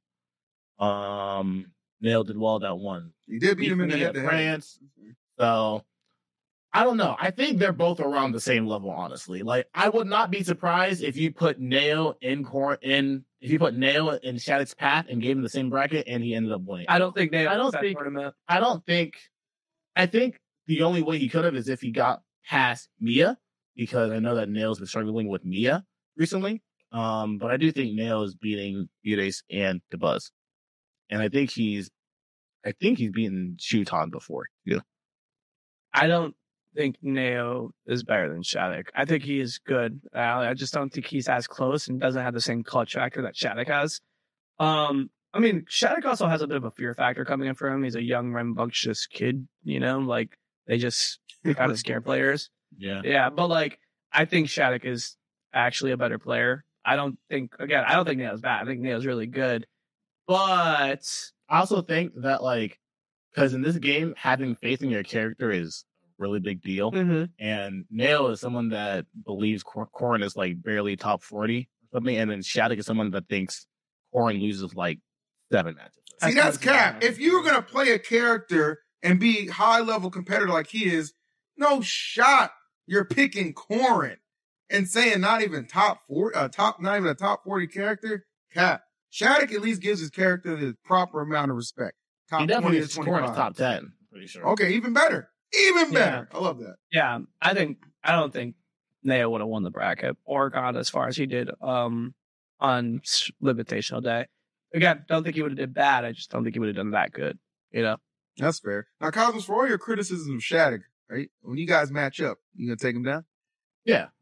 Um, Nail did well that one. He did beat him in the Beat me at head-to-head. France. So I don't know. I think they're both around the same level, honestly. Like I would not be surprised if you put Nail in Cor in if you put Nail in Shattuck's path and gave him the same bracket and he ended up winning. I don't think Neo. I don't wins that think- tournament. I don't think. I think the only way he could have is if he got past Mia, because I know that Nail's been struggling with Mia recently. Um, but I do think Nail is beating Mutates and the Buzz, and I think he's, I think he's beaten Shuton before. Yeah, I don't think Neo is better than Shattuck. I think he is good. Uh, I just don't think he's as close and doesn't have the same clutch factor that Shattuck has. Um, I mean, Shattuck also has a bit of a fear factor coming in for him. He's a young, rambunctious kid, you know, like they just kind of scare players. yeah. Yeah, but like I think Shattuck is actually a better player. I don't think again, I don't think Neo's bad. I think Neo's really good. But I also think that like, because in this game, having faith in your character is a really big deal. mm-hmm. And Nail is someone that believes Cor- Corrin is like barely top forty or something, and then Shattuck is someone that thinks Corrin loses like seven matches. See, that's cap. If you were going to play a character and be high-level competitor like he is, no shot you're picking Corrin and saying not even top four, uh, top, not even a top forty character. Cap. Shattuck at least gives his character the proper amount of respect. Top He definitely twenty is to Corrin's twenty-five. top ten. Pretty sure. Okay, even better. Even better. I love that. yeah, I think I don't think Neo would have won the bracket or gone as far as he did um on S- Limitational Day. Again, don't think he would have did bad. I just don't think he would have done that good. You know. That's fair. Now, Cosmos, for all your criticism of Shattuck, right? When you guys match up, you gonna take him down? Yeah,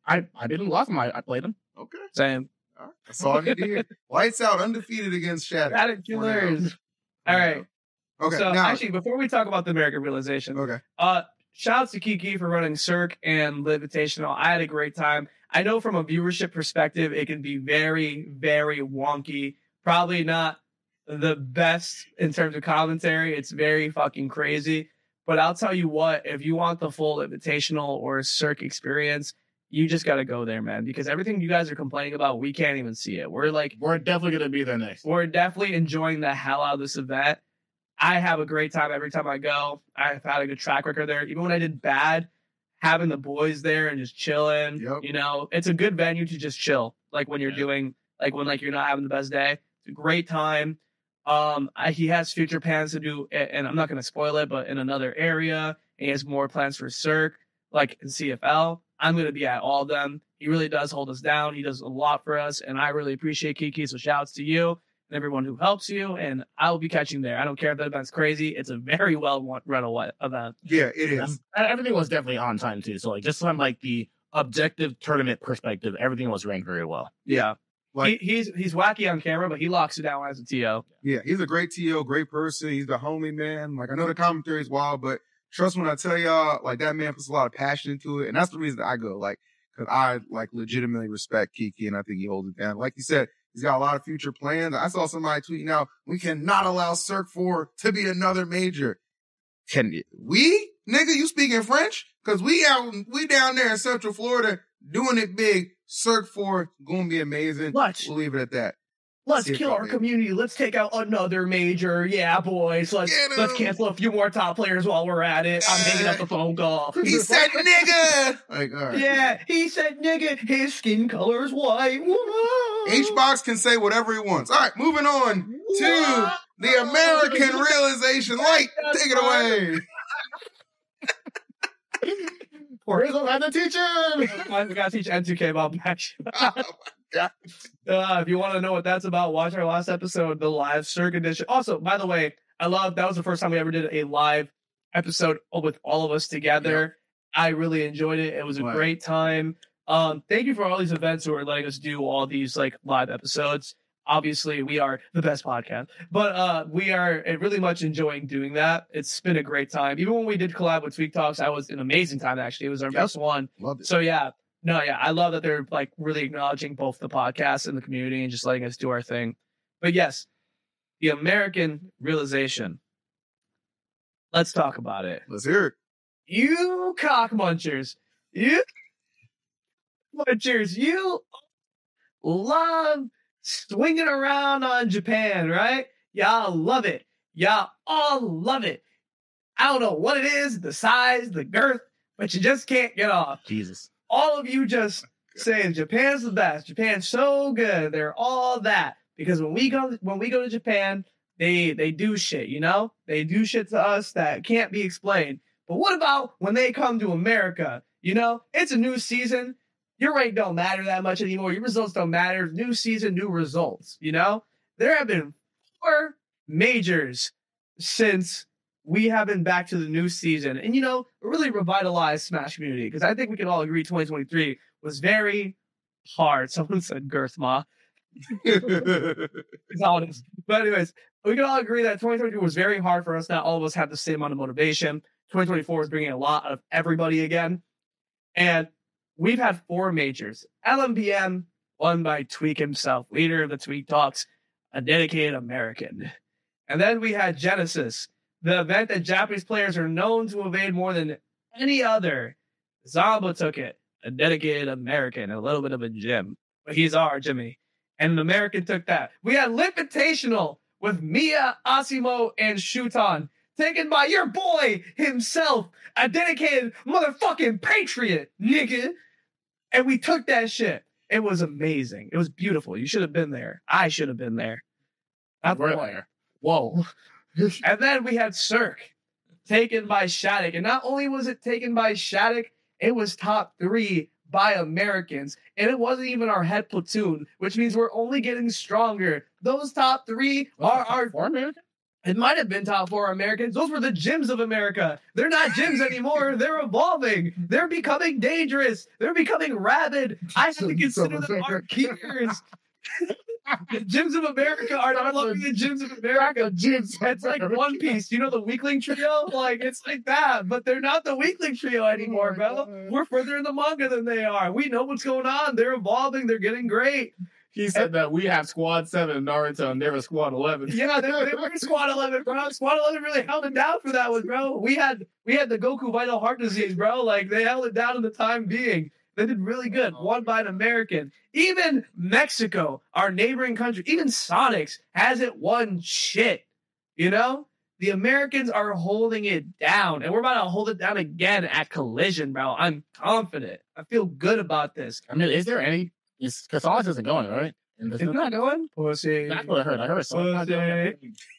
I, I didn't love him. I, I played him. Okay. Same. All right. That's all I need to hear. Lights out, undefeated against Shattuck. Shattuck Killers. All right. Okay. So now, actually, before we talk about the American Realization, okay. uh, shout out to Kiki for running Cirque and Livitational. I had a great time. I know from a viewership perspective, it can be very, very wonky. Probably not the best in terms of commentary. It's very fucking crazy. But I'll tell you what, if you want the full Invitational or Cirque experience, you just got to go there, man, because everything you guys are complaining about, we can't even see it. We're like, We're definitely going to be there next. we're definitely enjoying the hell out of this event. I have a great time every time I go. I've had a good track record there. Even when I did bad, having the boys there and just chilling, Yep. you know, it's a good venue to just chill. Like when you're Yeah. doing, like when like you're not having the best day. It's a great time. Um, I, he has future plans to do, and I'm not going to spoil it, but in another area. And he has more plans for Cirque, like in C F L. I'm going to be at all of them. He really does hold us down. He does a lot for us, and I really appreciate Kiki. So shouts to you and everyone who helps you, and I will be catching there. I don't care if that event's crazy. It's a very well run event. Yeah, it is. Um, everything was definitely on time too. So like just from like the objective tournament perspective, everything was ranked very well. Yeah. Like, he, he's he's wacky on camera, but he locks it down as a T O. yeah, he's a great T O, great person. He's the homie, man. Like, I know the commentary is wild, but trust me when I tell y'all, like, that man puts a lot of passion into it. And that's the reason I go, like, because I, like, legitimately respect Kiki, and I think he holds it down. Like you said, he's got a lot of future plans. I saw somebody tweeting out, we cannot allow Cirque four to be another major. Can you? We? Nigga, you speaking French? Because we out, we down there in Central Florida doing it big. Cirque four gonna be amazing. Let's We'll leave it at that. let's See if kill I our can- community. Let's take out another major. Yeah, boys. Let's Get 'em. let's cancel a few more top players while we're at it. I'm hanging up the phone call. He said nigga! Like, all right. Yeah, he said nigga. His skin color is white. Whoa. H-Box can say whatever he wants. All right, moving on to the American Realization Light. Take it away. Where's the had to teach him? I gotta teach N two K about match. Oh, my God. Uh, if you want to know what that's about, watch our last episode, the live Cirque edition. Also, by the way, I love that was the first time we ever did a live episode with all of us together. I really enjoyed it. It was a Right. great time. Um, thank you for all these events who are letting us do all these like live episodes. Obviously, we are the best podcast, but uh, we are really much enjoying doing that. It's been a great time. Even when we did collab with Tweak Talks, I was an amazing time. Actually, it was our Yep. best one. Love it. So yeah, no, yeah, I love that they're like really acknowledging both the podcast and the community and just letting us do our thing. But yes, the American Realization. Let's talk about it. Let's hear it. You cock munchers, you munchers, you love swinging around on Japan, right? Y'all love it. Y'all all love it. I don't know what it is, the size, the girth, but you just can't get off. Jesus. All of you just saying Japan's the best. Japan's so good. They're all that. Because when we go when we go to Japan, they they do shit, you know? They do shit to us that can't be explained. But what about when they come to America? You know, it's a new season. Your rank don't matter that much anymore. Your results don't matter. New season, new results, you know? There have been four majors since we have been back to the new season. And, you know, really revitalized Smash community. Because I think we can all agree twenty twenty-three was very hard. Someone said girth, ma. It's honest. But anyways, we can all agree that twenty twenty-two was very hard for us. Not all of us have the same amount of motivation. twenty twenty-four is bringing a lot of everybody again. And we've had four majors. L M B M won by Tweak himself, leader of the Tweak Talks, a dedicated American. And then we had Genesis, the event that Japanese players are known to evade more than any other. Zamba took it, a dedicated American, a little bit of a Jim. But he's our Jimmy. And an American took that. We had Livitational with Mia, Asimo, and Shuton, taken by your boy himself, a dedicated motherfucking patriot, nigga. And we took that shit. It was amazing. It was beautiful. You should have been there. I should have been there. Not We're the there. Whoa. And then we had Cirque, taken by Shattuck. And not only was it taken by Shattuck, it was top three by Americans. And it wasn't even our head platoon, which means we're only getting stronger. Those top three are our Four American? It might have been top four Americans. Those were the gyms of America. They're not gyms anymore. They're evolving. They're becoming dangerous. They're becoming rabid. I have to consider them our keepers. The gyms of America are no longer the gyms of America. Gyms. It's like One Piece. You know the weakling trio? Like, it's like that. But they're not the weakling trio anymore, bro. We're further in the manga than they are. We know what's going on. They're evolving. They're getting great. He said that we have Squad seven in Naruto and they were Squad eleven. Yeah, they, they were Squad eleven, bro. Squad eleven really held it down for that one, bro. We had we had the Goku vital heart disease, bro. Like, they held it down in the time being. They did really good. Won by an American. Even Mexico, our neighboring country, even Sonics hasn't won shit. You know? The Americans are holding it down, and we're about to hold it down again at Collision, bro. I'm confident. I feel good about this. I mean, is there any... Because Sonics isn't going, right? It's not going? Pussy. That's what I heard. I heard Sonics.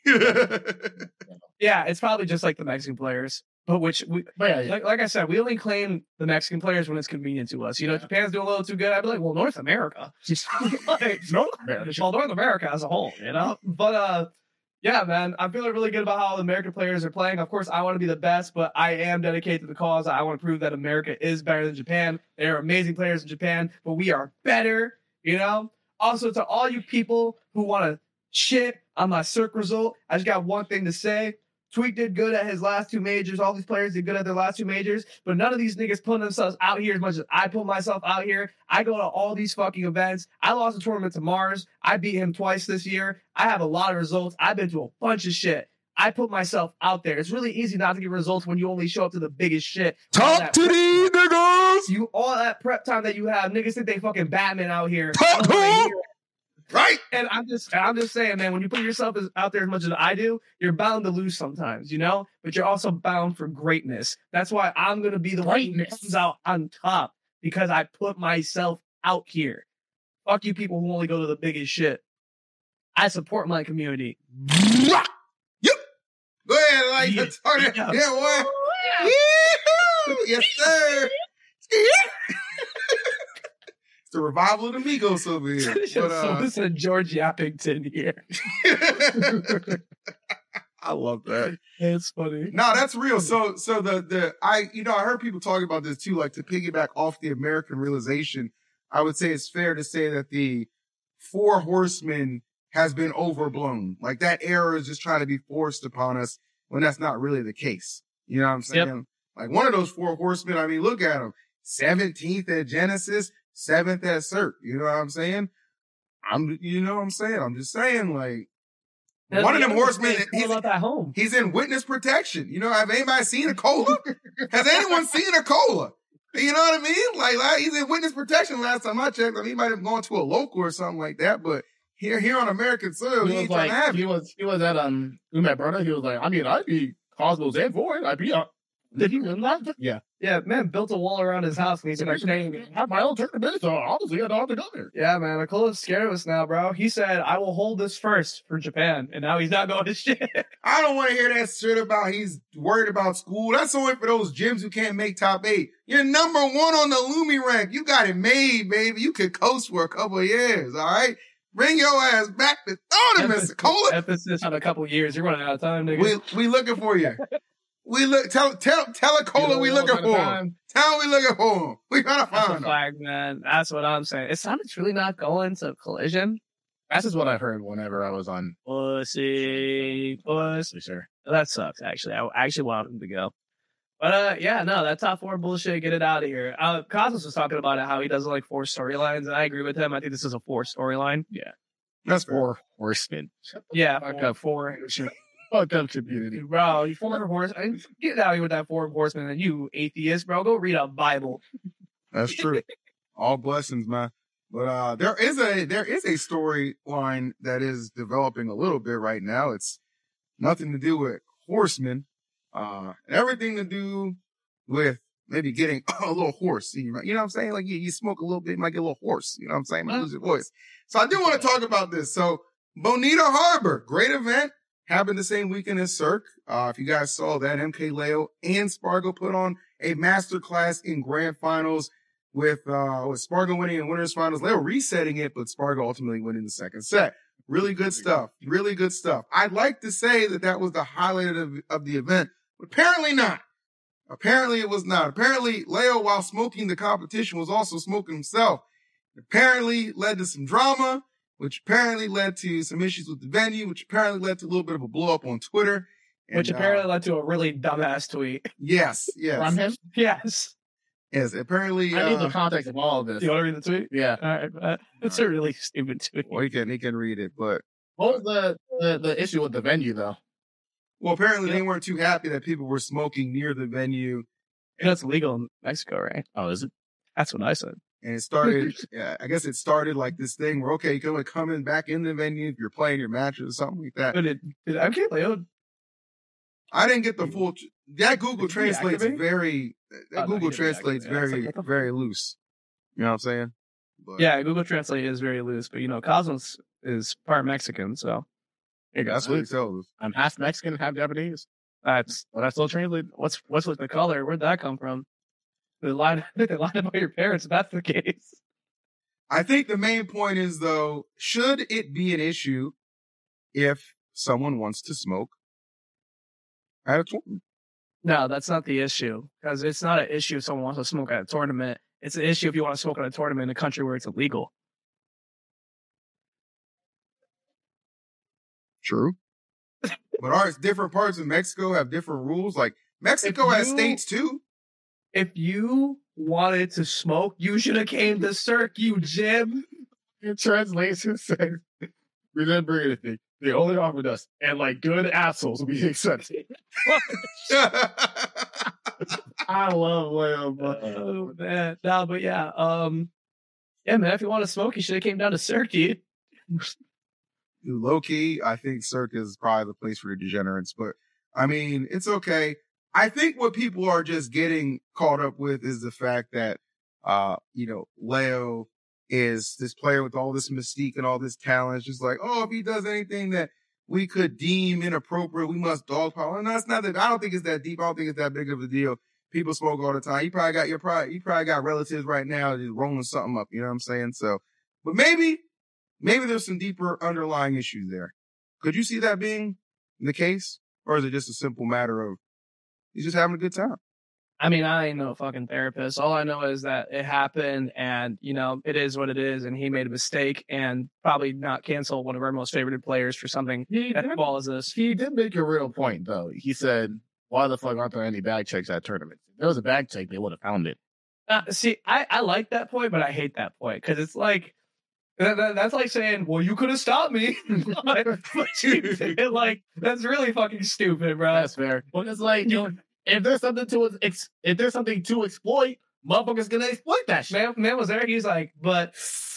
Yeah, it's probably just like the Mexican players. But which, we, but yeah, yeah. Like, like I said, we only claim the Mexican players when it's convenient to us. You know, Yeah. Japan's doing a little too good. I'd be like, well, North America. like, North America. Well, North America as a whole, you know? But, uh, yeah, man, I'm feeling really good about how the American players are playing. Of course, I want to be the best, but I am dedicated to the cause. I want to prove that America is better than Japan. There are amazing players in Japan, but we are better, you know? Also, to all you people who want to shit on my Cirque result, I just got one thing to say. Tweak did good at his last two majors. All these players did good at their last two majors, but none of these niggas putting themselves out here as much as I put myself out here. I go to all these fucking events. I lost a tournament to Mars. I beat him twice this year. I have a lot of results. I've been to a bunch of shit. I put myself out there. It's really easy not to get results when you only show up to the biggest shit. Talk to these niggas! You all that prep time that you have, niggas think they fucking Batman out here. Talk to them! Right? And I'm just, I'm just saying, man, when you put yourself as, out there as much as I do, you're bound to lose sometimes, you know? But you're also bound for greatness. That's why I'm going to be the one who comes out on top, because I put myself out here. Fuck you people who only go to the biggest shit. I support my community. Yep. Go ahead, like, Yeah. let's start it. Yeah. Yeah, boy. Yee-hoo! Yes, sir. It's the revival of the Migos over here. But, so uh, this is George Yappington here. I love that. It's funny. No, that's real. So, so the, the, I, you know, I heard people talking about this too, like to piggyback off the American realization. I would say it's fair to say that the Four Horsemen has been overblown. Like that era is just trying to be forced upon us when that's not really the case. You know what I'm saying? Yep. Like one of those Four Horsemen, I mean, look at them. seventeenth at Genesis, seventh at Cirque. You know what I'm saying? I'm, you know what I'm saying? I'm just saying, like, Now, one of the them other horsemen, thing is he's, all about that home. he's in witness protection. You know, have anybody seen a cola? Has anyone seen a cola? You know what I mean? Like, like, he's in witness protection last time I checked. I mean, he might have gone to a local or something like that, but here, here on American soil, he, He ain't was trying like, to have he it. was, he was at, um, we met brother. He was like, I mean, I'd be Cosmos and Void. I'd be, uh, did he really not? Yeah. Yeah, man built a wall around his house and he's like, I have my own tournament, so obviously I don't have to go there. yeah, man, Akula's scared of us now, bro. He said, I will hold this first for Japan. And now he's not going to shit. I don't want to hear that shit about he's worried about school. That's only for those gyms who can't make top eight. You're number one on the Lumi rank. You got it made, baby. You could coast for a couple of years, all right? Bring your ass back to oh, Mister Cola. Emphasis on a couple years. You're running out of time, nigga. We we looking for you. We look tell tell tell a Cola we looking for him. Tell him we looking for him. We gotta That's a find him. flag, man. That's what I'm saying. It sounded really not going to Collision. That's just what I've heard whenever I was on. Pussy, pussy. Sure. That sucks, actually. I actually wanted him to go. But, uh, yeah, no, that top four bullshit, get it out of here. Uh, Cosmos was talking about it, how he doesn't like four storylines, and I agree with him. I think this is a four storyline. Yeah. That's fair. Four horsemen. Yeah, Fuck four. up. four. Fuck up community. Bro, you four horse. Get out of here with that four horsemen, and you atheist, bro. Go read a Bible. That's true. All blessings, man. But uh there is a there is a storyline that is developing a little bit right now. It's nothing to do with horsemen. Uh everything to do with maybe getting a little hoarse. You know what I'm saying? Like you, you smoke a little bit, you might get a little hoarse. You know what I'm saying? You might lose your voice. So I do want to talk about this. So Bonita Harbor, great event. Happened the same weekend as Cirque. Uh, if you guys saw that, M K Leo and Spargo put on a masterclass in grand finals with, uh, with Spargo winning in winners finals. Leo resetting it, but Spargo ultimately winning the second set. Really good stuff. Really good stuff. I'd like to say that that was the highlight of, of the event, but apparently not. Apparently it was not. Apparently Leo, while smoking the competition, was also smoking himself. Apparently led to some drama, which apparently led to some issues with the venue, which apparently led to a little bit of a blow up on Twitter. And, which apparently uh, led to a really dumbass tweet. Yes, yes. From him? Yes. Yes, apparently. I need uh, the context of all of this. You want to read the tweet? Yeah. All right. Uh, it's a really stupid tweet. Well, he can, he can read it, but. What was the, the, the issue with the venue, though? Well, apparently Yeah. they weren't too happy that people were smoking near the venue. You know, it's legal in Mexico, right? Oh, is it? That's what I said. And it started, yeah, I guess it started like this thing where, okay, you can only come in back in the venue if you're playing your matches or something like that. But it, did M K Leo? I didn't get the full, that Google Did he translates deactivate? very, that Oh, no, Google he didn't translates deactivate. I was very, like, what the very loose. You know what I'm saying? But Yeah, Google Translate is very loose, but you know, Cosmos is part Mexican, so Here you go. that's what it tells us. I'm half Mexican, half Japanese. that's But I still translate. what's what's with the color? Where'd that come from? They lied. They lied about your parents. If that's the case. I think the main point is, though, should it be an issue if someone wants to smoke at a tournament? No, that's not the issue. Because it's not an issue if someone wants to smoke at a tournament. It's an issue if you want to smoke at a tournament in a country where it's illegal. True. But are different parts of Mexico have different rules? Like Mexico If has you- states too. If you wanted to smoke, you should have came to Cirque, you Jim. Your translation says, remember anything. They only offered us, and like good assholes, we accepted. I love Leo, but Oh man, no, but yeah, um, yeah, man. If you want to smoke, you should have came down to Cirque, dude. Low key, I think Cirque is probably the place for the degenerates, but I mean, it's okay. I think what people are just getting caught up with is the fact that, uh, you know, Leo is this player with all this mystique and all this talent. It's just like, oh, if he does anything that we could deem inappropriate, we must dogpile. And that's not that, I don't think it's that deep. I don't think it's that big of a deal. People smoke all the time. You probably got your probably, you probably got relatives right now just rolling something up. You know what I'm saying? So, but maybe, maybe there's some deeper underlying issues there. Could you see that being the case? Or is it just a simple matter of he's just having a good time? I mean, I ain't no fucking therapist. All I know is that it happened, and you know, it is what it is. And he made a mistake, and probably not cancel one of our most favorited players for something he as did, small as this. he did make a real point, though. He said, why the fuck aren't there any bag checks at tournaments? If there was a bag check, they would have found it. Uh, see, I, I like that point, but I hate that point because it's like that, that- that's like saying, "Well, you could have stopped me," but, but you did. Like that's really fucking stupid, bro. That's fair. But it's like, you know, if there's something to ex- if there's something to exploit, motherfuckers gonna exploit that shit. Man, man was there. He's like, "But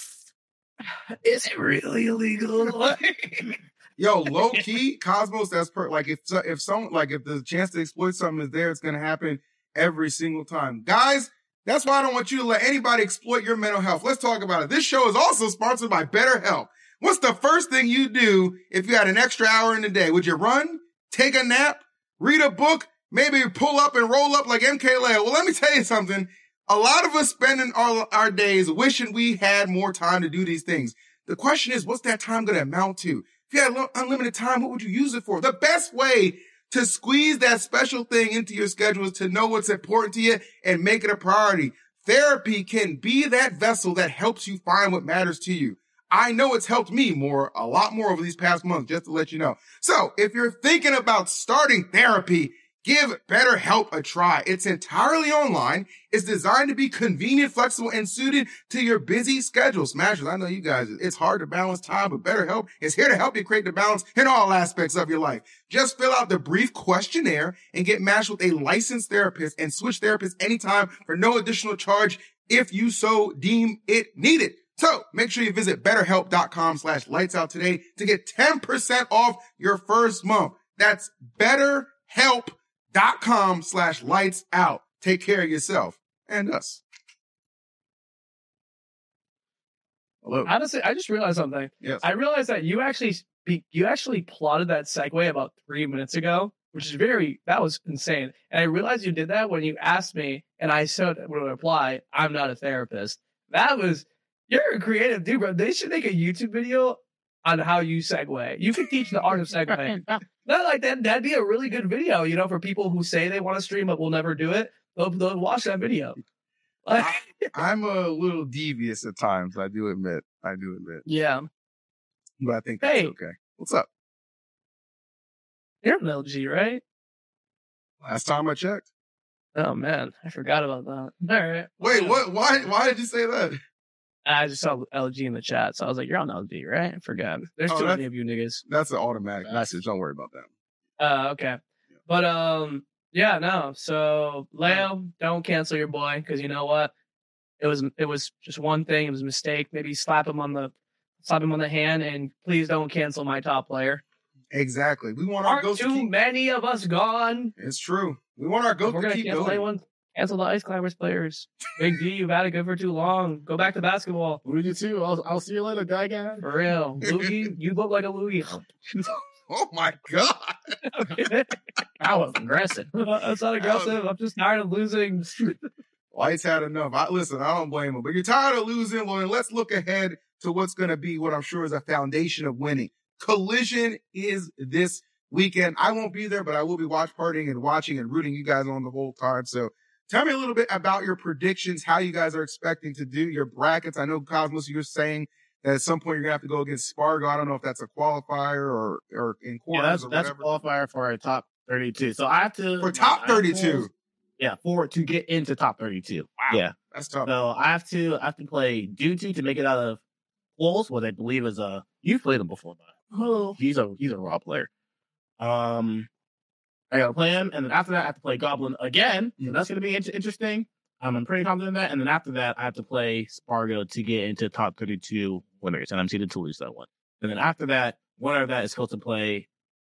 is it really illegal?" Like, Yo, low key, Cosmos, that's per, like if, so- if someone, like if the chance to exploit something is there, it's going to happen every single time. Guys, that's why I don't want you to let anybody exploit your mental health. Let's talk about it. This show is also sponsored by BetterHelp. What's the first thing you do if you had an extra hour in the day? Would you run, take a nap, read a book, maybe pull up and roll up like M K Leo? Well, let me tell you something. A lot of us spending our, our days wishing we had more time to do these things. The question is, what's that time going to amount to? If you had lo- unlimited time, what would you use it for? The best way to squeeze that special thing into your schedule is to know what's important to you and make it a priority. Therapy can be that vessel that helps you find what matters to you. I know it's helped me more, a lot more over these past months, just to let you know. So if you're thinking about starting therapy, give BetterHelp a try. It's entirely online. It's designed to be convenient, flexible, and suited to your busy schedule. Smashers, I know you guys, it's hard to balance time, but BetterHelp is here to help you create the balance in all aspects of your life. Just fill out the brief questionnaire and get matched with a licensed therapist and switch therapists anytime for no additional charge if you so deem it needed. So make sure you visit betterhelp.com slash lights out today to get ten percent off your first month. That's betterhelp.com slash lights out. Take care of yourself and us. Hello. honestly, I just realized something. Yes. I realized that you actually speak, you actually plotted that segue about three minutes ago, which is very, that was insane. And I realized you did that when you asked me, and I said, would reply, I'm not a therapist. That was, you're a creative dude, bro. They should make a YouTube video on how you segue. You could teach the art of segue. Not like that. That'd be a really good video, you know, for people who say they want to stream but will never do it. They'll, they'll watch that video. Like, I'm a little devious at times. I do admit. I do admit. yeah. But I think that's Hey. okay. What's up? You're an L G, right? Last time I checked. Oh, man. I forgot about that. All right. Wait, what? Why? Why did you say that? I just saw L G in the chat, so I was like, you're on L G, right? I forgot. There's Oh, too that's- many of you niggas. That's an automatic message. Don't worry about that. Uh, okay. But, um, yeah, no. So, Leo, don't cancel your boy, because you know what? It was it was just one thing. It was a mistake. Maybe slap him on the slap him on the hand, and please don't cancel my top player. Exactly. We want our Aren't ghost to too keep. many of us gone? It's true. We want our If ghost we're to gonna keep cancel going. anyone, cancel the Ice Climbers players. Big D, you've had it good for too long. Go back to basketball. You too. I'll, I'll see you later, guy guy. For real. Loogie, you look like a loogie. Oh my god! Okay. I was aggressive. That's not aggressive. I'm just tired of losing. Lights had enough. I listen. I don't blame him. But you're tired of losing. Well, then let's look ahead to what's going to be what I'm sure is a foundation of winning. Collision is this weekend. I won't be there, but I will be watch partying and watching and rooting you guys on the whole time. So tell me a little bit about your predictions, how you guys are expecting to do your brackets. I know, Cosmos, you're saying that at some point you're going to have to go against Spargo. I don't know if that's a qualifier or, or in Yeah, quarters that's or that's a whatever. qualifier for our top thirty-two. So I have to For top I have thirty-two. to- Yeah, for to get into top thirty-two. Wow. Yeah. That's tough. So I have to I have to play Duty to make it out of Wolves, what I believe is a you've played him before, but oh, he's a he's a raw player. Um, I gotta play him, and then after that I have to play Goblin again. So that's gonna be in- interesting. Um, I'm pretty confident in that. And then after that I have to play Spargo to get into top thirty-two winners, and I'm seeded to lose that one. And then after that, winner of that is supposed to play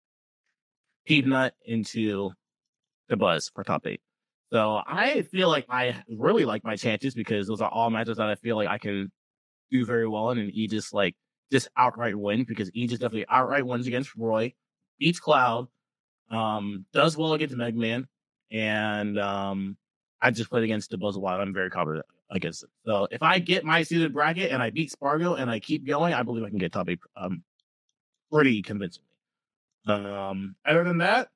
Peanut into the Buzz for top eight. So I feel like I really like my chances because those are all matches that I feel like I can do very well in, and E just like just outright win because E just definitely outright wins against Roy, beats Cloud, um, does well against Megman, and um, I just played against the Buzz a while. I'm very confident against it. So if I get my seeded bracket and I beat Spargo and I keep going, I believe I can get top eight um, pretty convincingly. Um, other than that,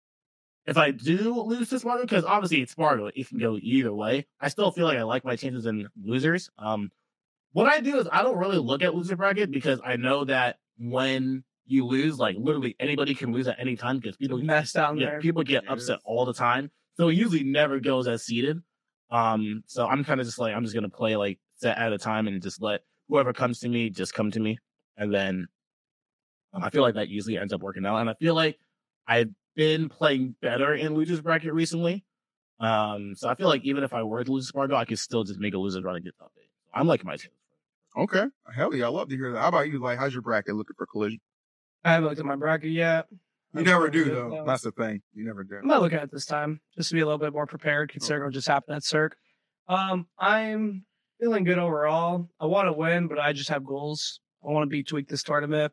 if I do lose to Spargo, because obviously it's Spargo, it can go either way. I still feel like I like my chances in losers. Um, what I do is I don't really look at loser bracket because I know that when you lose, like literally anybody can lose at any time because people Mess down yeah, there. people get upset all the time. So it usually never goes as seeded. Um, so I'm kind of just like I'm just gonna play like set at a time and just let whoever comes to me just come to me, and then um, I feel like that usually ends up working out. And I feel like I've been playing better in losers bracket recently. Um, so I feel like even if I were to lose Spargo, I could still just make a losers run and get top eight. I'm liking my chances. Okay. Hell yeah. I love to hear that. How about you? Like, how's your bracket looking for Collision? I haven't looked at my bracket yet. You never do, Yeah. though. That's the thing. You never do. I'm not looking at it this time, just to be a little bit more prepared, considering what just happened at Cirque. Um, I'm feeling good overall. I want to win, but I just have goals. I want to beat Tweak this tournament,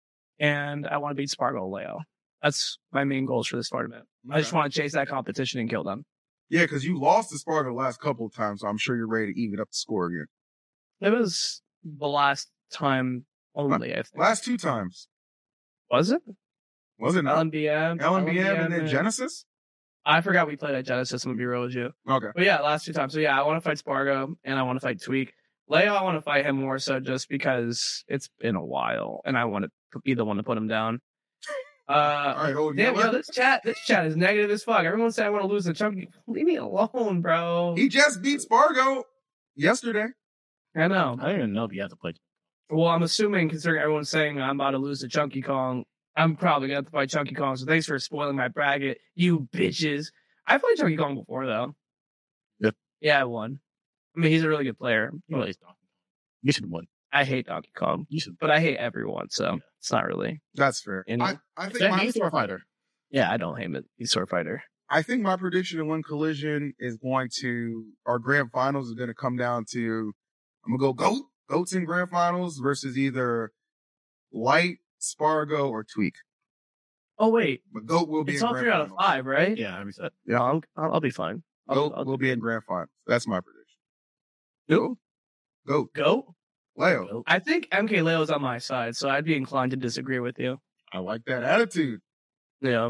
and I want to beat Spargo Leo. That's my main goals for this tournament. I just Okay. want to chase that competition and kill them. Yeah, because you lost to Spargo the last couple of times, so I'm sure you're ready to even up the score again. It was the last time only, I think. Last two times. Was it? Was it L not? M B M. L M B M and then and- Genesis? I forgot we played at Genesis. I'm going to be real with you. Okay. But yeah, last two times. So yeah, I want to fight Spargo and I want to fight Tweak. Leo, I want to fight him more so just because it's been a while and I want to be the one to put him down. Uh, All right, hold damn, on. yo, this chat, this chat is negative as fuck. Everyone said I want to lose the chunky. Leave me alone, bro. He just beat Spargo yesterday. I know. I don't even know if you have to play. Well, I'm assuming, considering everyone's saying I'm about to lose to Chunky Kong, I'm probably gonna have to fight Chunky Kong. So thanks for spoiling my bracket, you bitches. I played Chunky Kong before though. Yep. Yeah, I won. I mean, he's a really good player. You know, he's Donkey Kong. You should win. I hate Donkey Kong, You should. but I hate everyone, so it's not really. That's fair. You know? I, I think Then my, he's a fighter. Yeah, I don't hate him. He's sword fighter. I think my prediction to win Collision is going to, our grand finals is going to come down to, I'm going to go GOAT, GOATs in grand finals versus either Light, Spargo, or Tweak. Oh wait, But GOAT will be it's in all grand three out of finals. five, right? Yeah, I reset. Yeah, I'll, I'll, I'll be fine. I'll, GOAT I'll will be in grand finals. That's my prediction. Who? GOAT. Goat. Leo. I think M K Leo's on my side, so I'd be inclined to disagree with you. I like that attitude. Yeah.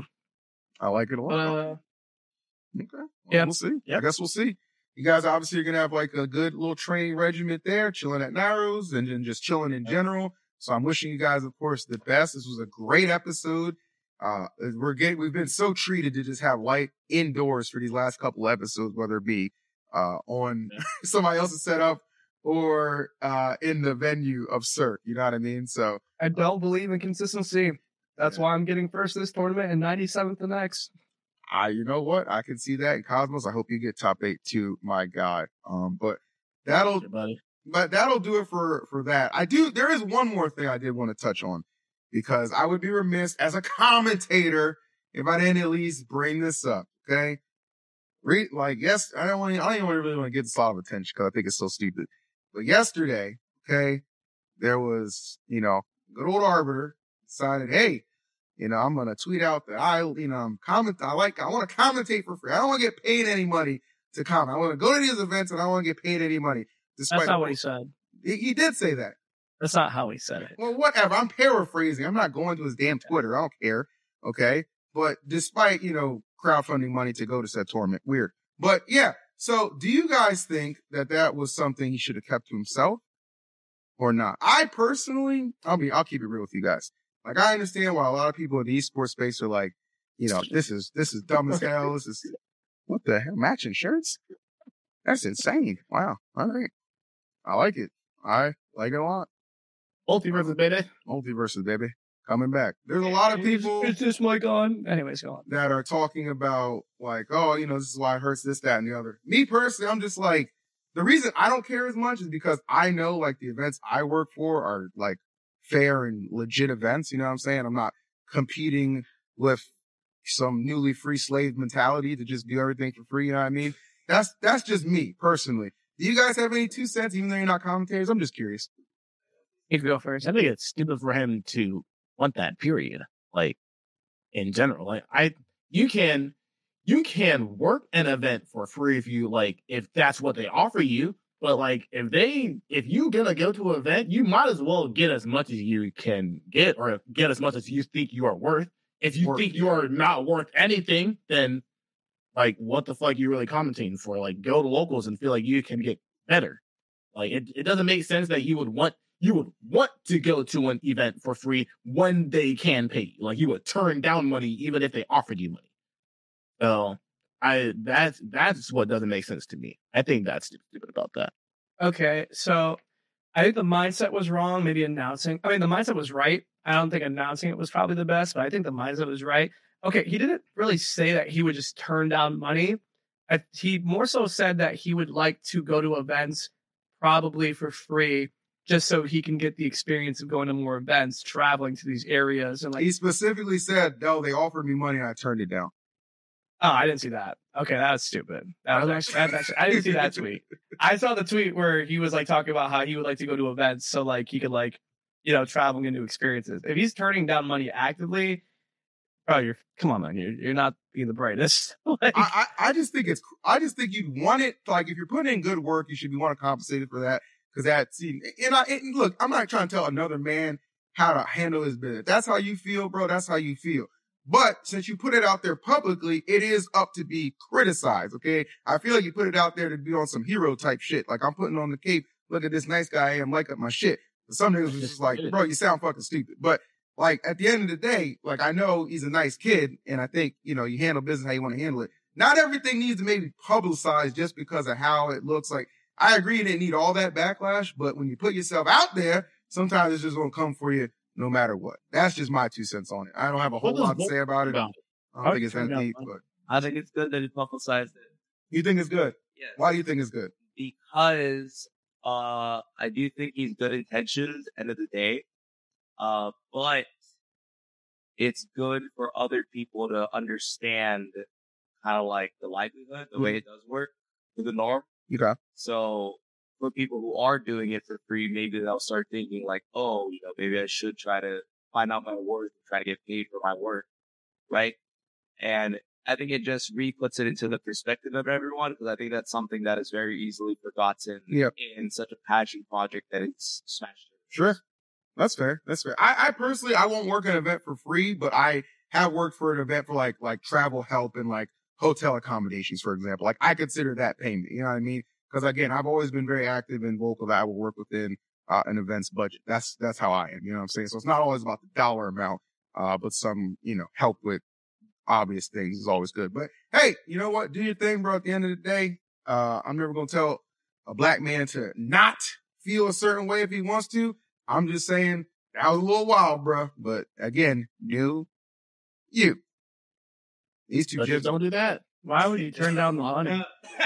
I like it a lot. Uh, okay. Well, yeah. We'll see. Yep. I guess we'll see. You guys obviously are going to have like a good little training regiment there, chilling at Narrows and then just chilling in general. So I'm wishing you guys, of course, the best. This was a great episode. Uh, we're getting, we've been so treated to just have light indoors for these last couple episodes, whether it be, uh, on Yeah. somebody else's setup or, uh, in the venue of Cirque. You know what I mean? So I don't believe in consistency. That's Yeah. why I'm getting first this tournament and ninety-seventh the next. I, you know what? I can see that in Cosmos. I hope you get top eight too. My God. Um, but that'll, Everybody. but that'll do it for, for that. I do, there is one more thing I did want to touch on because I would be remiss as a commentator if I didn't at least bring this up. Okay. Re- like, yes, I don't want, I don't even really want to get this a lot of attention because I think it's so stupid. But yesterday, okay, there was, you know, good old Arbiter decided, hey, you know, I'm going to tweet out that I, you know, I'm comment, I like, I want to commentate for free. I don't want to get paid any money to comment. I want to go to these events and I don't want to get paid any money. Despite That's not what he said. he, he did say that. That's not how he said it. Well, whatever. I'm paraphrasing. I'm not going to his damn Twitter. I don't care. Okay. But despite, you know, crowdfunding money to go to said tournament, weird. But yeah. So do you guys think that that was something he should have kept to himself or not? I personally, I'll be, I'll keep it real with you guys. Like, I understand why a lot of people in the esports space are like, you know, this is, this is dumb as hell. This is, what the hell? Matching shirts? That's insane. Wow. All right. I like it. I like it a lot. Multiverse, baby. Multiverses, baby. Coming back. There's a lot of people Is this mic on? Anyways, go on. that are talking about like, oh, you know, this is why it hurts, this, that, and the other. Me personally, I'm just like, the reason I don't care as much is because I know like the events I work for are like fair and legit events. You know what I'm saying? I'm not competing with some newly free slave mentality to just do everything for free. You know what I mean? That's, that's just me personally. Do you guys have any two cents, even though you're not commentators? I'm just curious. You can go first. I think it's stupid for him to want that, period. Like, in general, like I, you can, you can work an event for free if you like, if that's what they offer you. But like, if they, if you gonna go to an event, you might as well get as much as you can get, or get as much as you think you are worth. If you Worth, think you are not worth anything, then like, what the fuck are you really commentating for? Like, go to locals and feel like you can get better. Like, it, it doesn't make sense that you would want, you would want to go to an event for free when they can pay you. Like, you would turn down money even if they offered you money. So, I, that's, that's what doesn't make sense to me. I think that's stupid about that. Okay, so I think the mindset was wrong. Maybe announcing. I mean, the mindset was right. I don't think announcing it was probably the best, but I think the mindset was right. Okay, he didn't really say that he would just turn down money. I, he more so said that he would like to go to events probably for free, just so he can get the experience of going to more events, traveling to these areas, and like. He specifically said, no, they offered me money and I turned it down. Oh, I didn't see that. Okay, that was stupid. That was actually, that, actually I didn't see that tweet. I saw the tweet where he was like talking about how he would like to go to events so like he could like, you know, travel and get new experiences. If he's turning down money actively, oh, you're come on, man, you're you're not being the brightest. Like, I, I, I just think it's, I just think you'd want it, like, if you're putting in good work, you should be want to compensated for that. Cause that, see, and I, and look, I'm not trying to tell another man how to handle his business. That's how you feel, bro. That's how you feel. But since you put it out there publicly, it is up to be criticized. Okay. I feel like you put it out there to be on some hero type shit. Like, I'm putting on the cape. Look at this nice guy I am, like up my shit. But some niggas was just like, bro, you sound fucking stupid. But like, at the end of the day, like, I know he's a nice kid and I think, you know, you handle business how you want to handle it. Not everything needs to maybe publicized just because of how it looks. Like, I agree you didn't need all that backlash, but when you put yourself out there, sometimes it's just going to come for you no matter what. That's just my two cents on it. I don't have a whole What does lot to Volt say about it. about? I How don't think you it's turn that down deep, money? but I think it's good that he publicized it. you think it's good? Yes. Why do you think it's good? Because uh, I do think he's good intentions end of the day. Uh, but it's good for other people to understand kind of like the likelihood, the way it does work, to the norm. Okay. So for people who are doing it for free, maybe they'll start thinking like, oh, you know, maybe I should try to find out my worth and try to get paid for my work, right? And I think it just re-puts it into the perspective of everyone, because I think that's something that is very easily forgotten Yep. in such a passion project that it's smashed. Sure. That's fair. That's fair. I, I personally, I won't work an event for free, but I have worked for an event for like, like travel help and like hotel accommodations, for example. Like I consider that payment. You know what I mean? Because again, I've always been very active and vocal that I will work within uh, an event's budget. That's, that's how I am. You know what I'm saying? So it's not always about the dollar amount, uh, but some, you know, help with obvious things is always good. But hey, you know what? Do your thing, bro. At the end of the day, uh, I'm never going to tell a black man to not feel a certain way if he wants to. I'm just saying that was a little wild, bro. But again, you, you, these two But just gyms. don't do that. Why would you turn down the money?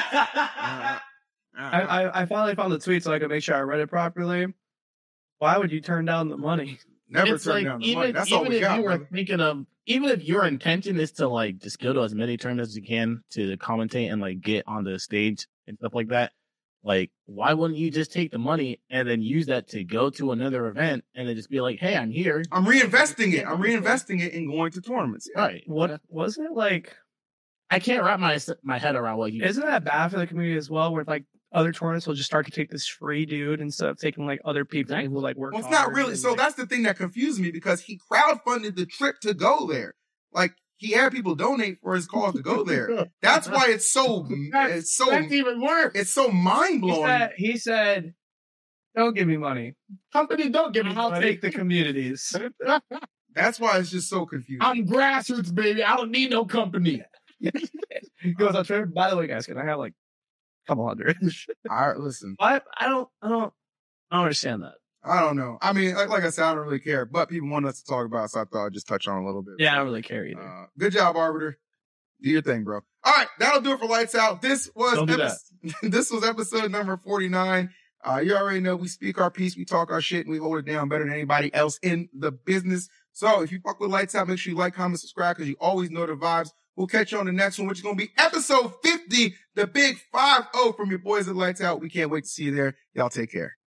Uh, I, I, I finally found the tweet so I could make sure I read it properly. Why would you turn down the money? never It's turn like, down the even, money. That's even all we if got, you were brother. thinking of, even if your intention is to like just go to as many tournaments as you can to commentate and like get on the stage and stuff like that, like why wouldn't you just take the money and then use that to go to another event and then just be like, hey, I'm here. I'm reinvesting it. I'm reinvesting it in going to tournaments. All right. What wasn't it like? I can't wrap my my head around what you. Isn't that bad for the community as well? Where like other tournaments will just start to take this free dude instead of taking like other people Exactly. who like work. Well, it's not hard really. and, So like, that's the thing that confused me because he crowdfunded the trip to go there. Like he had people donate for his cause to go there. That's why it's so, it's so, That's even worse. it's so mind he blowing. said, he said, "Don't give me money. Company don't give me I'll money. take the communities." That's why it's just so confusing. I'm grassroots, baby. I don't need no company. He goes on Twitter. By the way, guys, can I have like a couple hundred? All right, listen. I I don't I don't I don't understand that. I don't know. I mean, like, like I said, I don't really care, but people want us to talk about it, so I thought I'd just touch on it a little bit. Yeah, I don't really care either. Uh, good job, Arbiter. Do your thing, bro. All right, that'll do it for Lights Out. This was Don't do epi- this was episode number forty-nine. Uh, you already know we speak our piece, we talk our shit, and we hold it down better than anybody else in the business. So if you fuck with Lights Out, make sure you like, comment, subscribe, because you always know the vibes. We'll catch you on the next one, which is going to be episode fifty, the big five oh from your boys at Lights Out. We can't wait to see you there. Y'all take care.